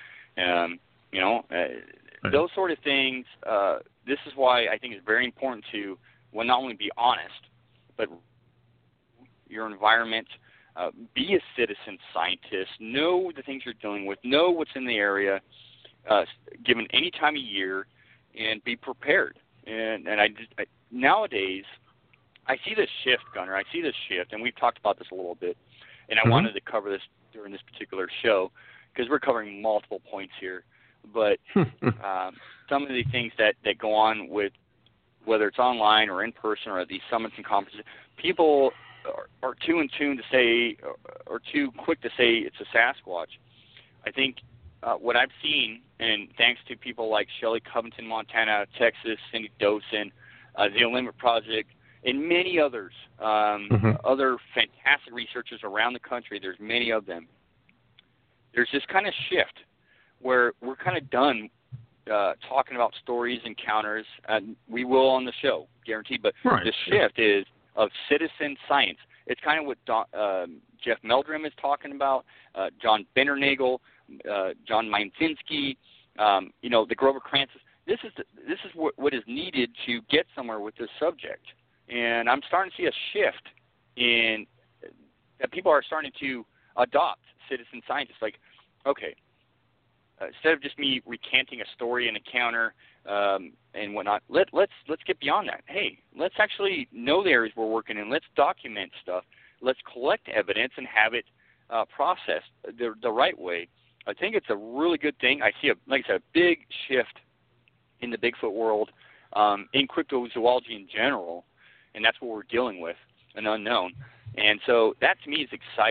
Those sort of things, this is why I think it's very important to, not only be honest, but your environment, be a citizen scientist, know the things you're dealing with, know what's in the area, given any time of year, and be prepared. And nowadays, I see this shift, Gunnar. I see this shift, and we've talked about this a little bit, and I wanted to cover this during this particular show because we're covering multiple points here. But some of the things that go on with, whether it's online or in person or at these summits and conferences, people are too in tune to say, or too quick to say it's a Sasquatch. I think what I've seen, and thanks to people like Shelley Covington, Montana, Texas, Cindy Dosen, the Olympic Project, and many others, other fantastic researchers around the country, there's many of them. There's this kind of shift where we're kind of done talking about stories, encounters. We will on the show, guaranteed, but the shift is of citizen science. It's kind of what Jeff Meldrum is talking about, John Bennernagel, John Mainzinski, the Grover Crances. This is what is needed to get somewhere with this subject. And I'm starting to see a shift in that people are starting to adopt citizen scientists. Like, okay, instead of just me recanting a story, an encounter, and whatnot, let's get beyond that. Hey, let's actually know the areas we're working in. Let's document stuff. Let's collect evidence and have it processed the right way. I think it's a really good thing. I see a big shift in the Bigfoot world, in cryptozoology in general, and that's what we're dealing with, an unknown. And so that to me is exciting.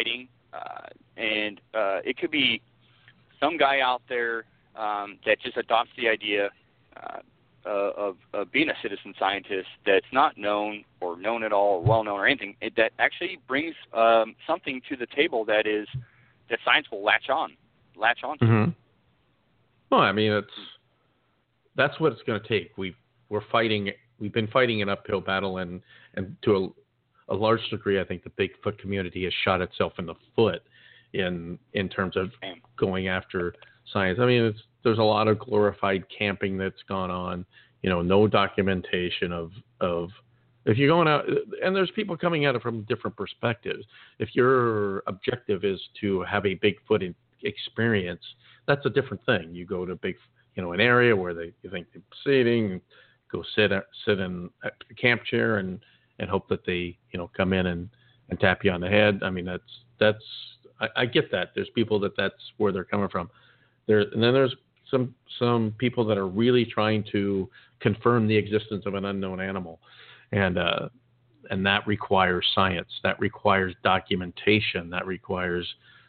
and it could be some guy out there that just adopts the idea of being a citizen scientist that's not known or known at all or well known or anything, that actually brings something to the table that science will latch on to. Mm-hmm. Well, I mean, that's what it's going to take. We've been fighting an uphill battle, and to a large degree, I think the Bigfoot community has shot itself in the foot in terms of going after science. I mean, there's a lot of glorified camping that's gone on, no documentation of if you're going out, and there's people coming at it from different perspectives. If your objective is to have a Bigfoot experience, that's a different thing. You go to an area where you think they're proceeding, go sit in a camp chair and hope that they, come in and tap you on the head. I mean, I get that. There's people that's where they're coming from. And then there's some people that are really trying to confirm the existence of an unknown animal, and that requires science. That requires documentation. That requires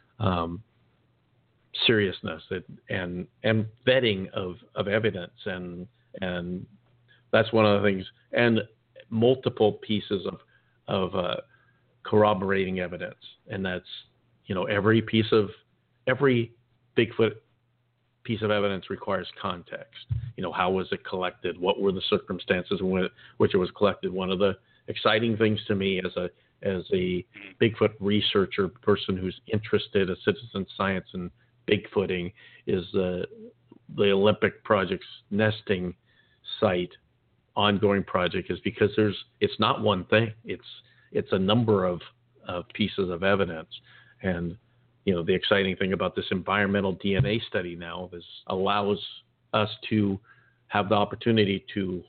seriousness and vetting of evidence, and that's one of the things. And multiple pieces of corroborating evidence, and that's every Bigfoot piece of evidence requires context. How was it collected? What were the circumstances in which it was collected? One of the exciting things to me as a Bigfoot researcher, person who's interested in citizen science and Bigfooting, is the Olympic Project's nesting site ongoing project, is because it's not one thing. It's a number of pieces of evidence. And the exciting thing about this environmental DNA study now is allows us to have the opportunity to,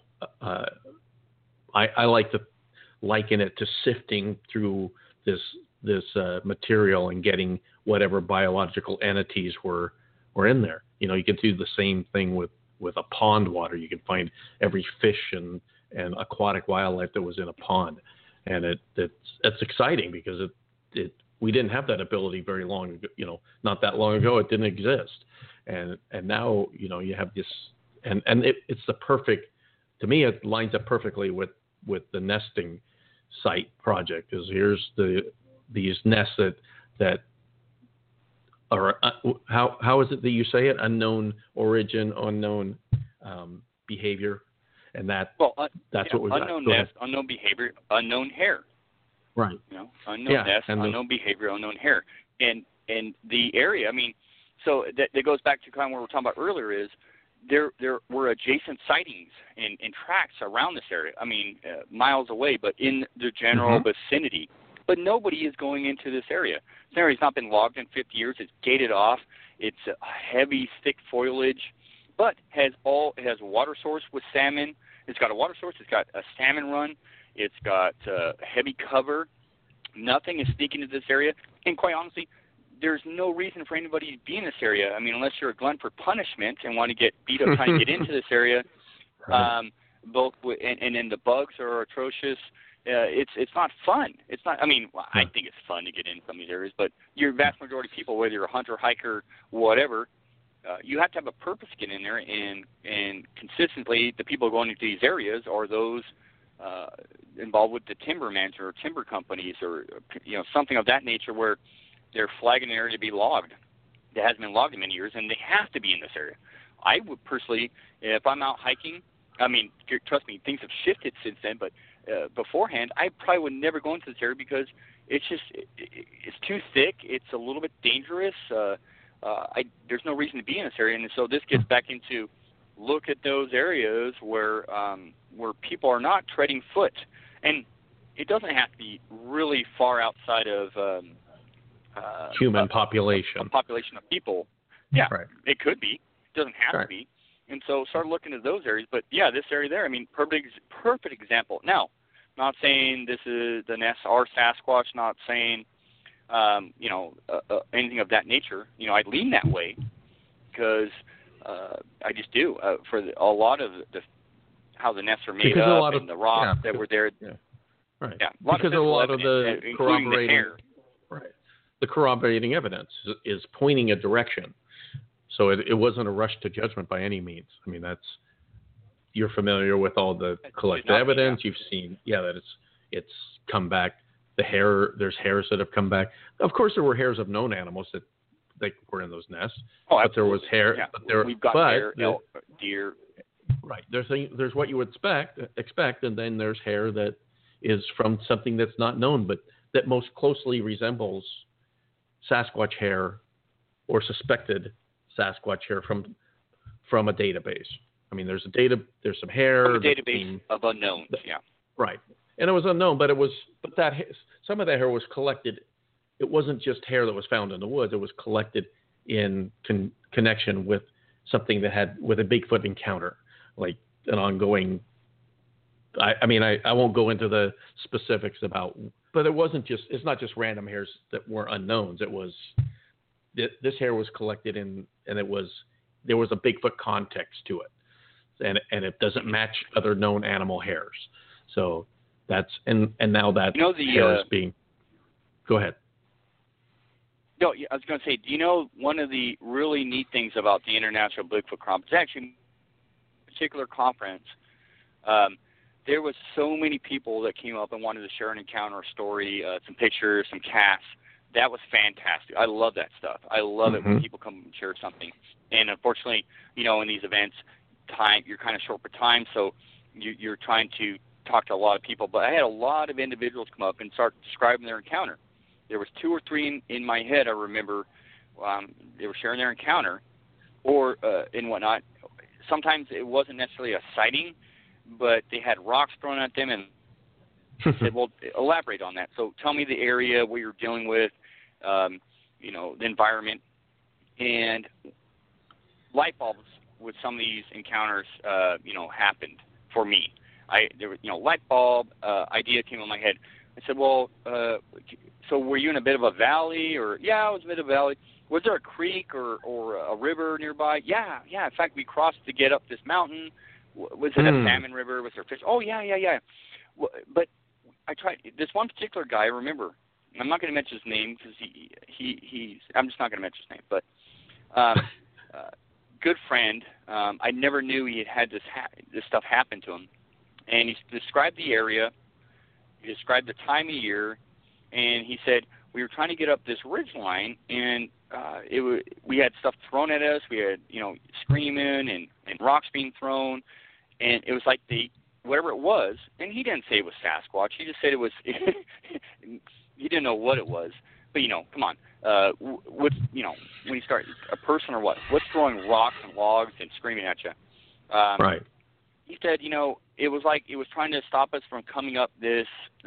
I like to liken it to sifting through this material and getting whatever biological entities were in there. You can do the same thing with a pond water. You can find every fish and aquatic wildlife that was in a pond. And it's exciting because we didn't have that ability very long ago, not that long ago. It didn't exist. And now, you have this, and it's the perfect, to me, it lines up perfectly with the nesting site project. Is here's these nests that are, how is it that you say it? Unknown origin, unknown behavior. And that's what we've got. Unknown nest, unknown behavior, unknown hair. Right. Unknown nest, unknown behavior, unknown hair. And the area, I mean, so that goes back to kind of what we were talking about earlier, is there were adjacent sightings and tracks around this area. I mean, miles away, but in the general vicinity. But nobody is going into this area. This area's not been logged in 50 years. It's gated off. It's heavy, thick foliage, but it has a water source with salmon. It's got a water source. It's got a salmon run. It's got heavy cover. Nothing is sneaking into this area. And quite honestly, there's no reason for anybody to be in this area. I mean, unless you're a glutton for punishment and want to get beat up trying to get into this area. Right. And then the bugs are atrocious. It's not fun. It's not. I mean, I think it's fun to get in some of these areas, but your vast majority of people, whether you're a hunter, hiker, whatever, you have to have a purpose to get in there. And consistently, the people going into these areas are those involved with the timber manager or timber companies or something of that nature, where they're flagging an area to be logged that hasn't been logged in many years, and they have to be in this area. I would personally, if I'm out hiking, I mean, trust me, things have shifted since then, but beforehand, I probably would never go into this area because it's too thick. It's a little bit dangerous. There's no reason to be in this area, and so this gets back into look at those areas where people are not treading foot, and it doesn't have to be really far outside of human population. A population of people. Yeah, right. It could be. It doesn't have to be. And so start looking at those areas. But, yeah, this area there, I mean, perfect example. Now, not saying this is the nests are Sasquatch, not saying, anything of that nature. I lean that way because I just do. For a lot of how the nests are made up and the rocks that were there. Yeah. Right. Yeah, because a lot of the corroborating. The hair. Right. the corroborating evidence is pointing a direction. So it wasn't a rush to judgment by any means. I mean, you're familiar with all the collected evidence. You've seen, that it's come back. There's hairs that have come back. Of course, there were hairs of known animals that were in those nests. Oh, but there was hair. Yeah. But we've got hair, elk, deer. Right. There's what you would expect, and then there's hair that is from something that's not known, but that most closely resembles Sasquatch hair or suspected Sasquatch hair from a database. I mean, there's some hair. From a database of unknowns. Yeah. Right. And it was unknown, but some of that hair was collected. It wasn't just hair that was found in the woods. It was collected in connection with something with a Bigfoot encounter, like an ongoing. I won't go into the specifics about, but it's not just random hairs that were unknowns. It was, this hair was collected and there was a Bigfoot context to it, and it doesn't match other known animal hairs. So that's, and now that hair is being, go ahead. No, I was going to say, do you know one of the really neat things about the International Bigfoot Conference? Actually, a particular conference, there was so many people that came up and wanted to share an encounter, a story, some pictures, some casts. That was fantastic. I love that stuff. I love it when people come and share something. And unfortunately, in these events, you're kind of short for time, so you're trying to talk to a lot of people. But I had a lot of individuals come up and start describing their encounter. There was 2 or 3 in my head. I remember they were sharing their encounter, or and whatnot. Sometimes it wasn't necessarily a sighting, but they had rocks thrown at them, and said, "Well, elaborate on that. So tell me the area where you're dealing with, the environment." And light bulbs with some of these encounters, happened for me. There was, light bulb idea came in my head. I said, "Well, so were you in a bit of a valley?" Or, "Yeah, I was in a bit of a valley." "Was there a creek or a river nearby?" Yeah. In fact, we crossed to get up this mountain. Was it a salmon river? Was there fish? "Oh, yeah. But I tried this one particular guy. I remember. I'm not going to mention his name because he's. I'm just not going to mention his name. But good friend. I never knew he had this stuff happen to him. And he described the area. He described the time of year, and he said we were trying to get up this ridge line, and we had stuff thrown at us. We had screaming and rocks being thrown, and it was like whatever it was. And he didn't say it was Sasquatch. He just said it was. He didn't know what it was. But come on. What's when you start a person or what? What's throwing rocks and logs and screaming at you? Right. He said, it was like it was trying to stop us from coming up this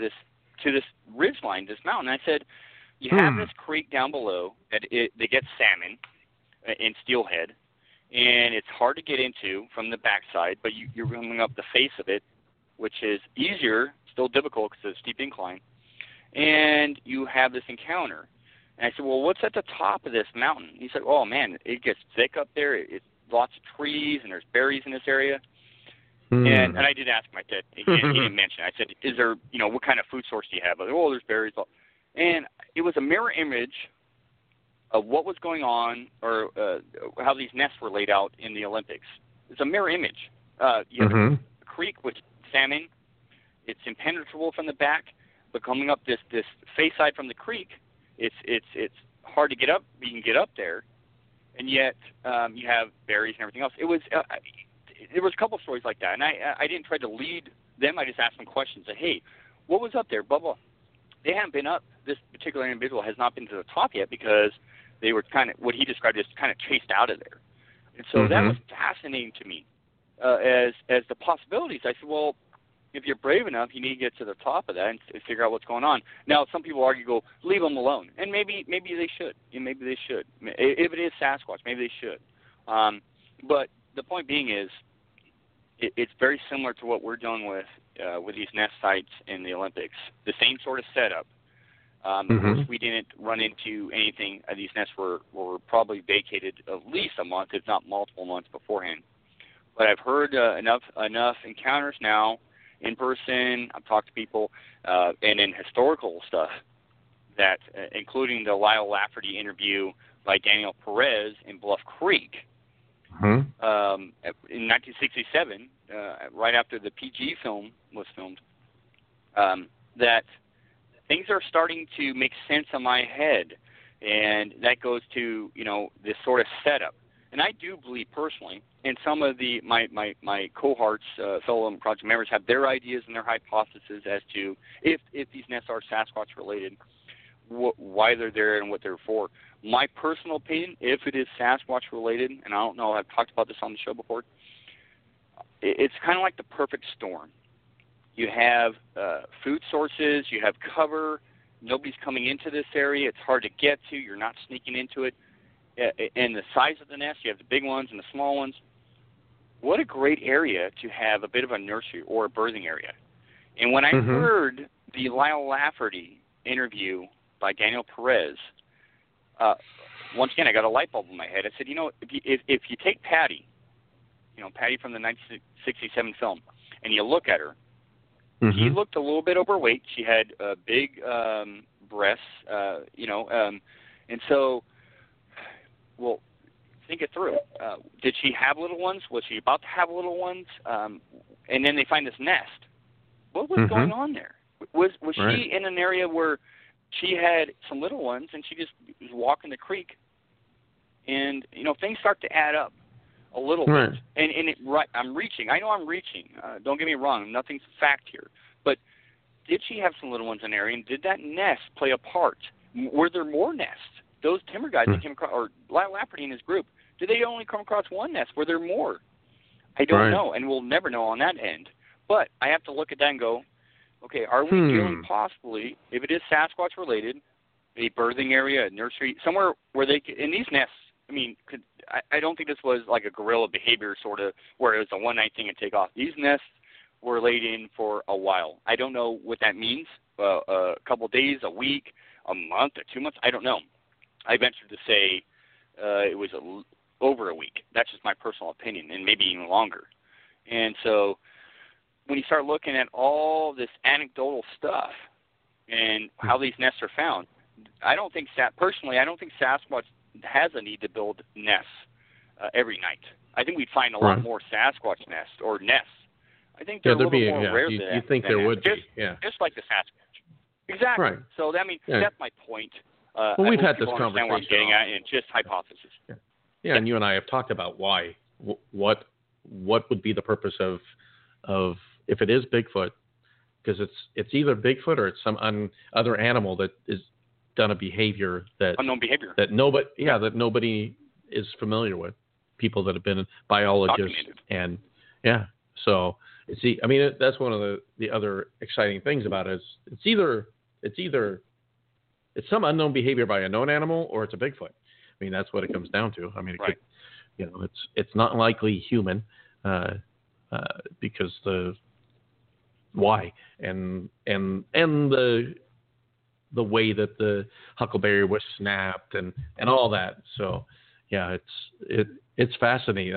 ridge line, this mountain. I said, you have this creek down below that they get salmon in steelhead, and it's hard to get into from the backside, but you're coming up the face of it, which is easier, still difficult because it's a steep incline, and you have this encounter. And I said, well, what's at the top of this mountain? He said, oh, man, it gets thick up there. It's lots of trees, and there's berries in this area. And I did ask him. I said, he didn't mention it. I said, is there, what kind of food source do you have? Oh, there's berries. And it was a mirror image of what was going on, or how these nests were laid out in the Olympics. It's a mirror image. You have a creek with salmon. It's impenetrable from the back, but coming up this face side from the creek, it's hard to get up. You can get up there, and yet you have berries and everything else. It was there was a couple stories like that, and I didn't try to lead them. I just asked them questions. Like, hey, what was up there? Blah blah. They haven't been up. This particular individual has not been to the top yet because they were kind of what he described as kind of chased out of there. And so that was fascinating to me as the possibilities. I said, well, if you're brave enough, you need to get to the top of that and figure out what's going on. Now, some people argue, leave them alone, and maybe they should. Maybe they should. If it is Sasquatch, maybe they should. But the point being is, it's very similar to what we're dealing with these nest sites in the Olympics. The same sort of setup. Of course, we didn't run into anything. These nests were probably vacated at least a month, if not multiple months beforehand. But I've heard enough encounters now in person. I've talked to people, and in historical stuff that, including the Lyle Lafferty interview by Daniel Perez in Bluff Creek in 1967, right after the PG film was filmed, that things are starting to make sense in my head, and that goes to, this sort of setup. And I do believe personally, and some of my cohorts, fellow project members, have their ideas and their hypotheses as to if these nests are Sasquatch related, why they're there and what they're for. My personal opinion, if it is Sasquatch related, and I don't know, I've talked about this on the show before, it's kind of like the perfect storm. You have food sources, you have cover, nobody's coming into this area, it's hard to get to, you're not sneaking into it. And the size of the nest, you have the big ones and the small ones. What a great area to have a bit of a nursery or a birthing area. And when I heard the Lyle Lafferty interview by Daniel Perez, once again, I got a light bulb in my head. I said, if you take Patty, Patty from the 1967 film, and you look at her, she looked a little bit overweight. She had big breasts, and so, well, think it through. Did she have little ones? Was she about to have little ones? And then they find this nest. What was going on there? Was she in an area where she had some little ones and she just was walking the creek? And, things start to add up a little bit. And I'm reaching. I know I'm reaching. Don't get me wrong. Nothing's fact here. But did she have some little ones in the area? And did that nest play a part? Were there more nests? Those timber guys that came across, or Lyle Lafferty and his group, did they only come across one nest? Were there more? I don't know, and we'll never know on that end. But I have to look at that and go, okay, are we dealing possibly, if it is Sasquatch related, a birthing area, a nursery, somewhere where they in these nests, I don't think this was like a guerrilla behavior sort of where it was a one-night thing and take off. These nests were laid in for a while. I don't know what that means, a couple of days, a week, a month, or 2 months, I don't know. I venture to say it was over a week. That's just my personal opinion, and maybe even longer. And so when you start looking at all this anecdotal stuff and how these nests are found, I don't think Sasquatch has a need to build nests every night. I think we'd find a lot more Sasquatch nests or nests. I think they're a little bit more rare than that. You think there would be, just like the Sasquatch. Exactly. Right. So that's my point. Well, we've had this conversation. What I'm getting at, and just hypothesis. Yeah, and you and I have talked about why. What would be the purpose of if it is Bigfoot? Because it's either Bigfoot or it's some other animal that is done a behavior unknown behavior that nobody is familiar with. People that have been biologists and so that's one of the other exciting things about it is it's either it's some unknown behavior by a known animal or it's a Bigfoot. That's what it comes down to. It could, it's not likely human because why and the way that the huckleberry was snapped and all that. So it's fascinating.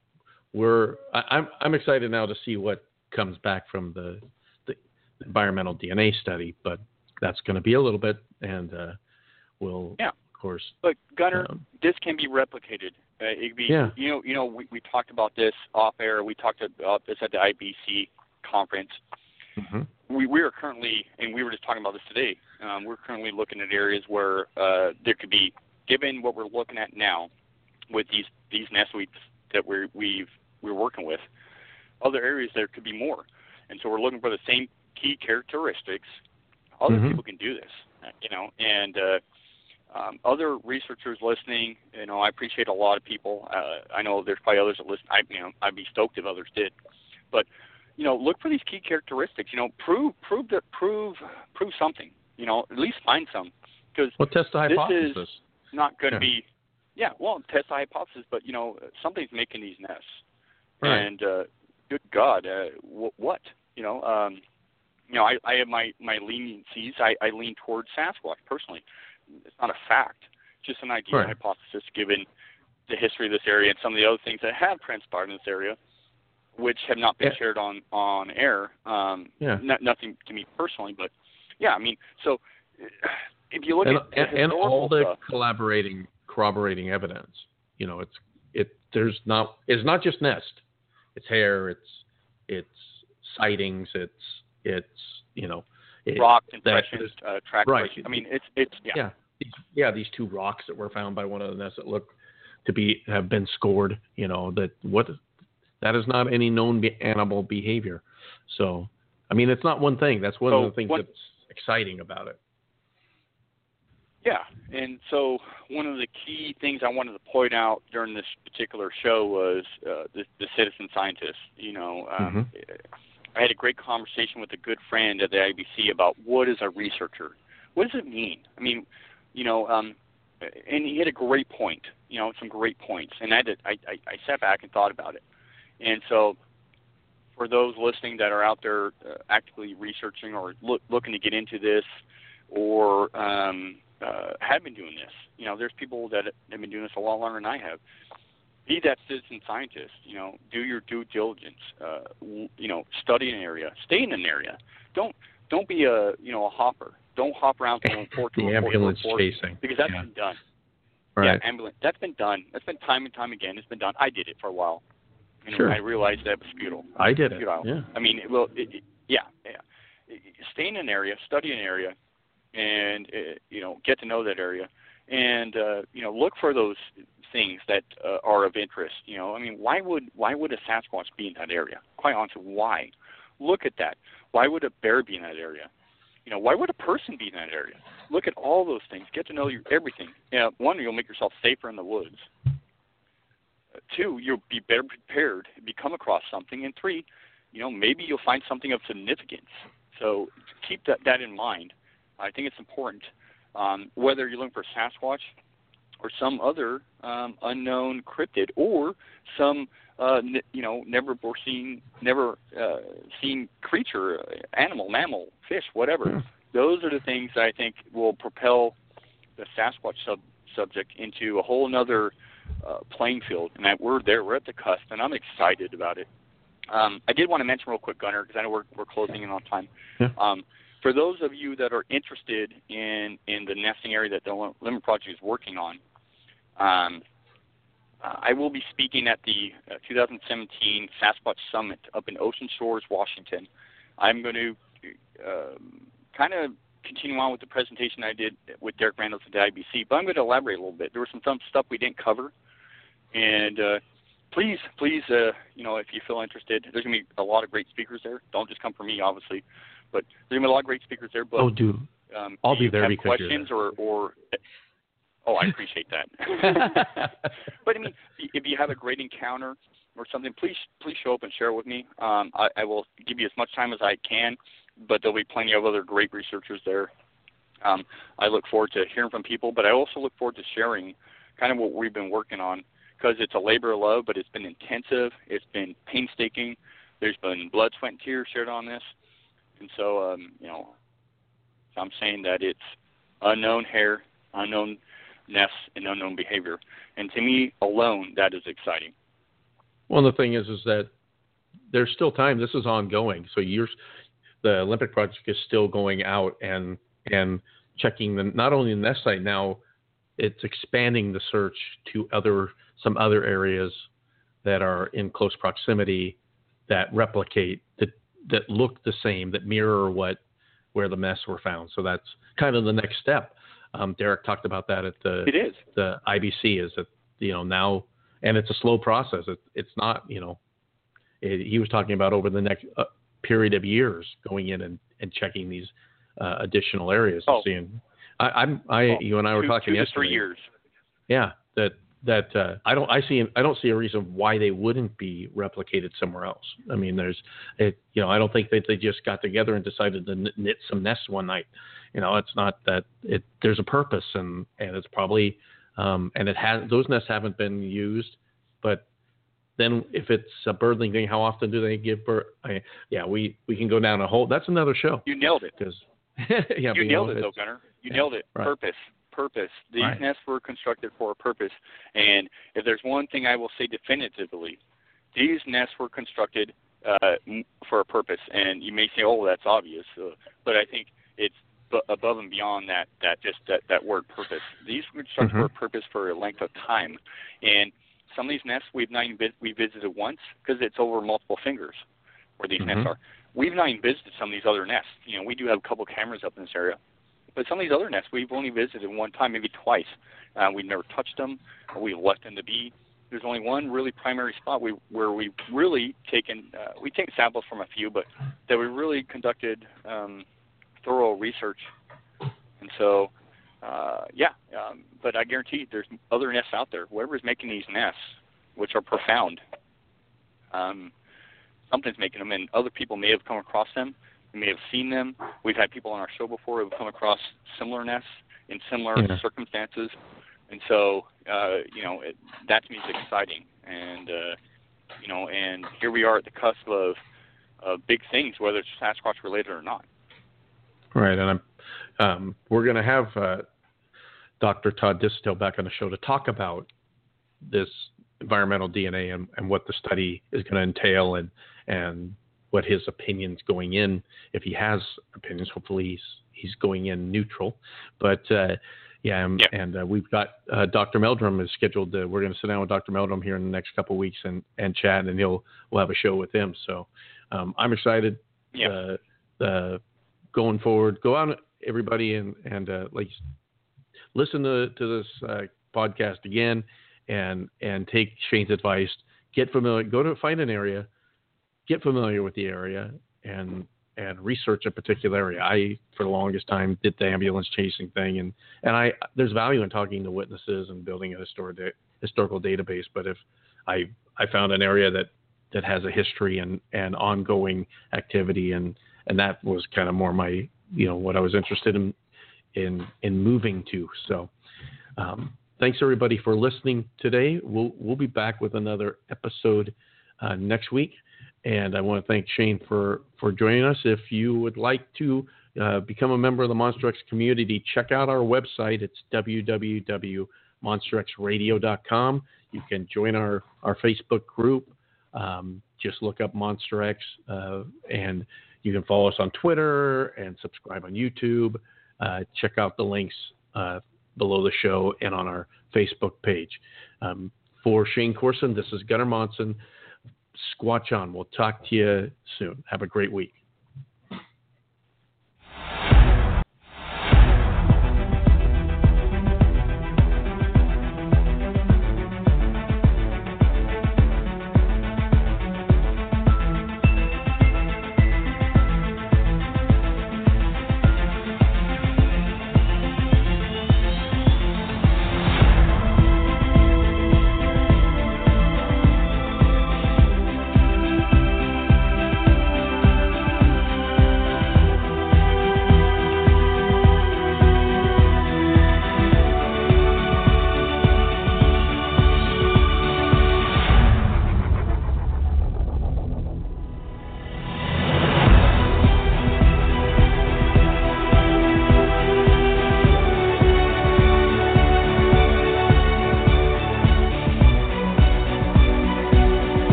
I'm excited now to see what comes back from the environmental DNA study, but that's going to be a little bit, and we'll of course. But Gunnar, this can be replicated. It could be, we talked about this off air. We talked about this at the IBC conference. We are currently, and we were just talking about this today. We're currently looking at areas where there could be, given what we're looking at now, with these nests that we're working with, other areas there could be more, and so we're looking for the same key characteristics. Other people can do this, and other researchers listening. I appreciate a lot of people. I know there's probably others that listen. I'd be stoked if others did, but look for these key characteristics. Prove something. At least find some. Because test the hypothesis. This is not going to be. Yeah, well, test the hypothesis, but something's making these nests, and good God, what? I have my leniencies. I lean towards Sasquatch personally. It's not a fact, just an idea, a hypothesis, given the history of this area and some of the other things that have transpired in this area, which have not been shared on air. Nothing to me personally, but so if you look at and all the stuff, corroborating evidence, it's not just nest, it's hair, it's sightings, it's rock impressions, track right. impressions. I mean, it's these two rocks that were found by one of the nests that look to have been scored. That is not any known animal behavior. So, I mean, it's not one thing. That's one of the things that's exciting about it. Yeah, and so one of the key things I wanted to point out during this particular show was the citizen scientist. I had a great conversation with a good friend at the IBC about what is a researcher. What does it mean? I mean, and he had a great point. Some great points, and I sat back and thought about it. And so, for those listening that are out there actively researching or looking to get into this, or have been doing this, there's people that have been doing this a lot longer than I have. Be that citizen scientist. Do your due diligence. Study an area. Stay in an area. Don't be a hopper. Don't hop around from report to report. Ambulance chasing. Because that's been done. Right. Yeah, ambulance. That's been done. That's been time and time again. It's been done. I did it for a while. Sure. I realized that was futile. I did it. Yeah. I mean, stay in an area, study an area, and get to know that area, and look for those things that are of interest. I mean, why would a Sasquatch be in that area? Quite honestly, why? Look at that. Why would a bear be in that area? Why would a person be in that area? Look at all those things. Get to know everything. One, you'll make yourself safer in the woods. Two, you'll be better prepared if you come across something. And three, maybe you'll find something of significance. So keep that in mind. I think it's important. Whether you're looking for Sasquatch or some other unknown cryptid or some never seen creature, animal, mammal, fish, whatever. Yeah. Those are the things that I think will propel the Sasquatch subject into a whole other playing field. And we're at the cusp, and I'm excited about it. I did want to mention real quick, Gunnar, because I know we're closing in on time. Yeah. For those of you that are interested in the nesting area that the Lemon Project is working on, I will be speaking at the 2017 Sasquatch Summit up in Ocean Shores, Washington. I'm going to kind of continue on with the presentation I did with Derek Randall at the IBC, but I'm going to elaborate a little bit. There was some stuff we didn't cover, and please, if you feel interested, there's going to be a lot of great speakers there. Don't just come for me, obviously, but there's going to be a lot of great speakers there. But I'll be there because questions or I appreciate that. But I mean, if you have a great encounter or something, please show up and share it with me. I will give you as much time as I can, but there'll be plenty of other great researchers there. I look forward to hearing from people, but I also look forward to sharing kind of what we've been working on, because it's a labor of love, but it's been intensive. It's been painstaking. There's been blood, sweat, and tears shared on this. And so, I'm saying that it's unknown hair, unknown nests, and unknown behavior. And to me alone, that is exciting. Well, the thing is that there's still time. This is ongoing. So the Olympic Project is still going out and checking not only the nest site now, it's expanding the search to some other areas that are in close proximity that replicate, that look the same, that mirror where the nests were found. So that's kind of the next step. Derek talked about that at the IBC, is that now, and it's a slow process. It's not he was talking about over the next period of years going in and checking these additional areas and seeing. You and I were talking 2 to yesterday. 3 years. Yeah, I don't see a reason why they wouldn't be replicated somewhere else. I mean, I don't think that they just got together and decided to knit some nests one night. It's not that there's a purpose, and it's probably those nests haven't been used. But then if it's a birdling thing, how often do they give birth? We can go down a whole. That's another show. You nailed it. You nailed it, though, Gunnar. You nailed it. Right. Purpose. These nests were constructed for a purpose. And if there's one thing I will say definitively, these nests were constructed for a purpose. And you may say, oh, that's obvious. But I think it's above and beyond that word purpose. These constructs were a purpose for a length of time, and some of these nests we visited once because it's over multiple fingers where these nests are. We've not even visited some of these other nests. We do have a couple cameras up in this area, but some of these other nests we've only visited one time, maybe twice. We've never touched them, or we've left them to be. There's only one really primary spot where we've really taken samples from a few, but that we really conducted thorough research. And so, but I guarantee there's other nests out there. Whoever's making these nests, which are profound, something's making them, and other people may have come across them. We may have seen them. We've had people on our show before who have come across similar nests in similar circumstances. And so, that to me is exciting. And, and here we are at the cusp of big things, whether it's Sasquatch related or not. Right. And we're going to have Dr. Todd Distel back on the show to talk about this environmental DNA and what the study is going to entail and what his opinions going in, if he has opinions. Hopefully he's going in neutral. But, we've got Dr. Meldrum is scheduled. We're going to sit down with Dr. Meldrum here in the next couple of weeks and chat, and we'll have a show with him. So I'm excited. Going forward, go out, everybody, and listen to this podcast again, and take Shane's advice. Get familiar. Go to find an area. Get familiar with the area and research a particular area. I, for the longest time, did the ambulance chasing thing, and there's value in talking to witnesses and building a historical database. But if I found an area that has a history and ongoing activity, and that was kind of more my, what I was interested in moving to. So thanks everybody for listening today. We'll be back with another episode next week. And I want to thank Shane for joining us. If you would like to become a member of the Monster X community, check out our website. It's www.monsterxradio.com. You can join our Facebook group. Just look up Monster X, and you can follow us on Twitter and subscribe on YouTube. Check out the links below the show and on our Facebook page. For Shane Corson, this is Gunnar Monson. Squatch on. We'll talk to you soon. Have a great week.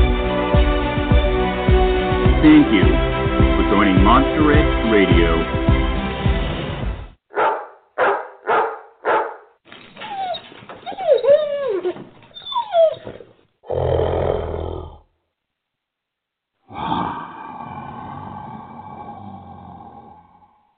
Thank you for joining Monster X Radio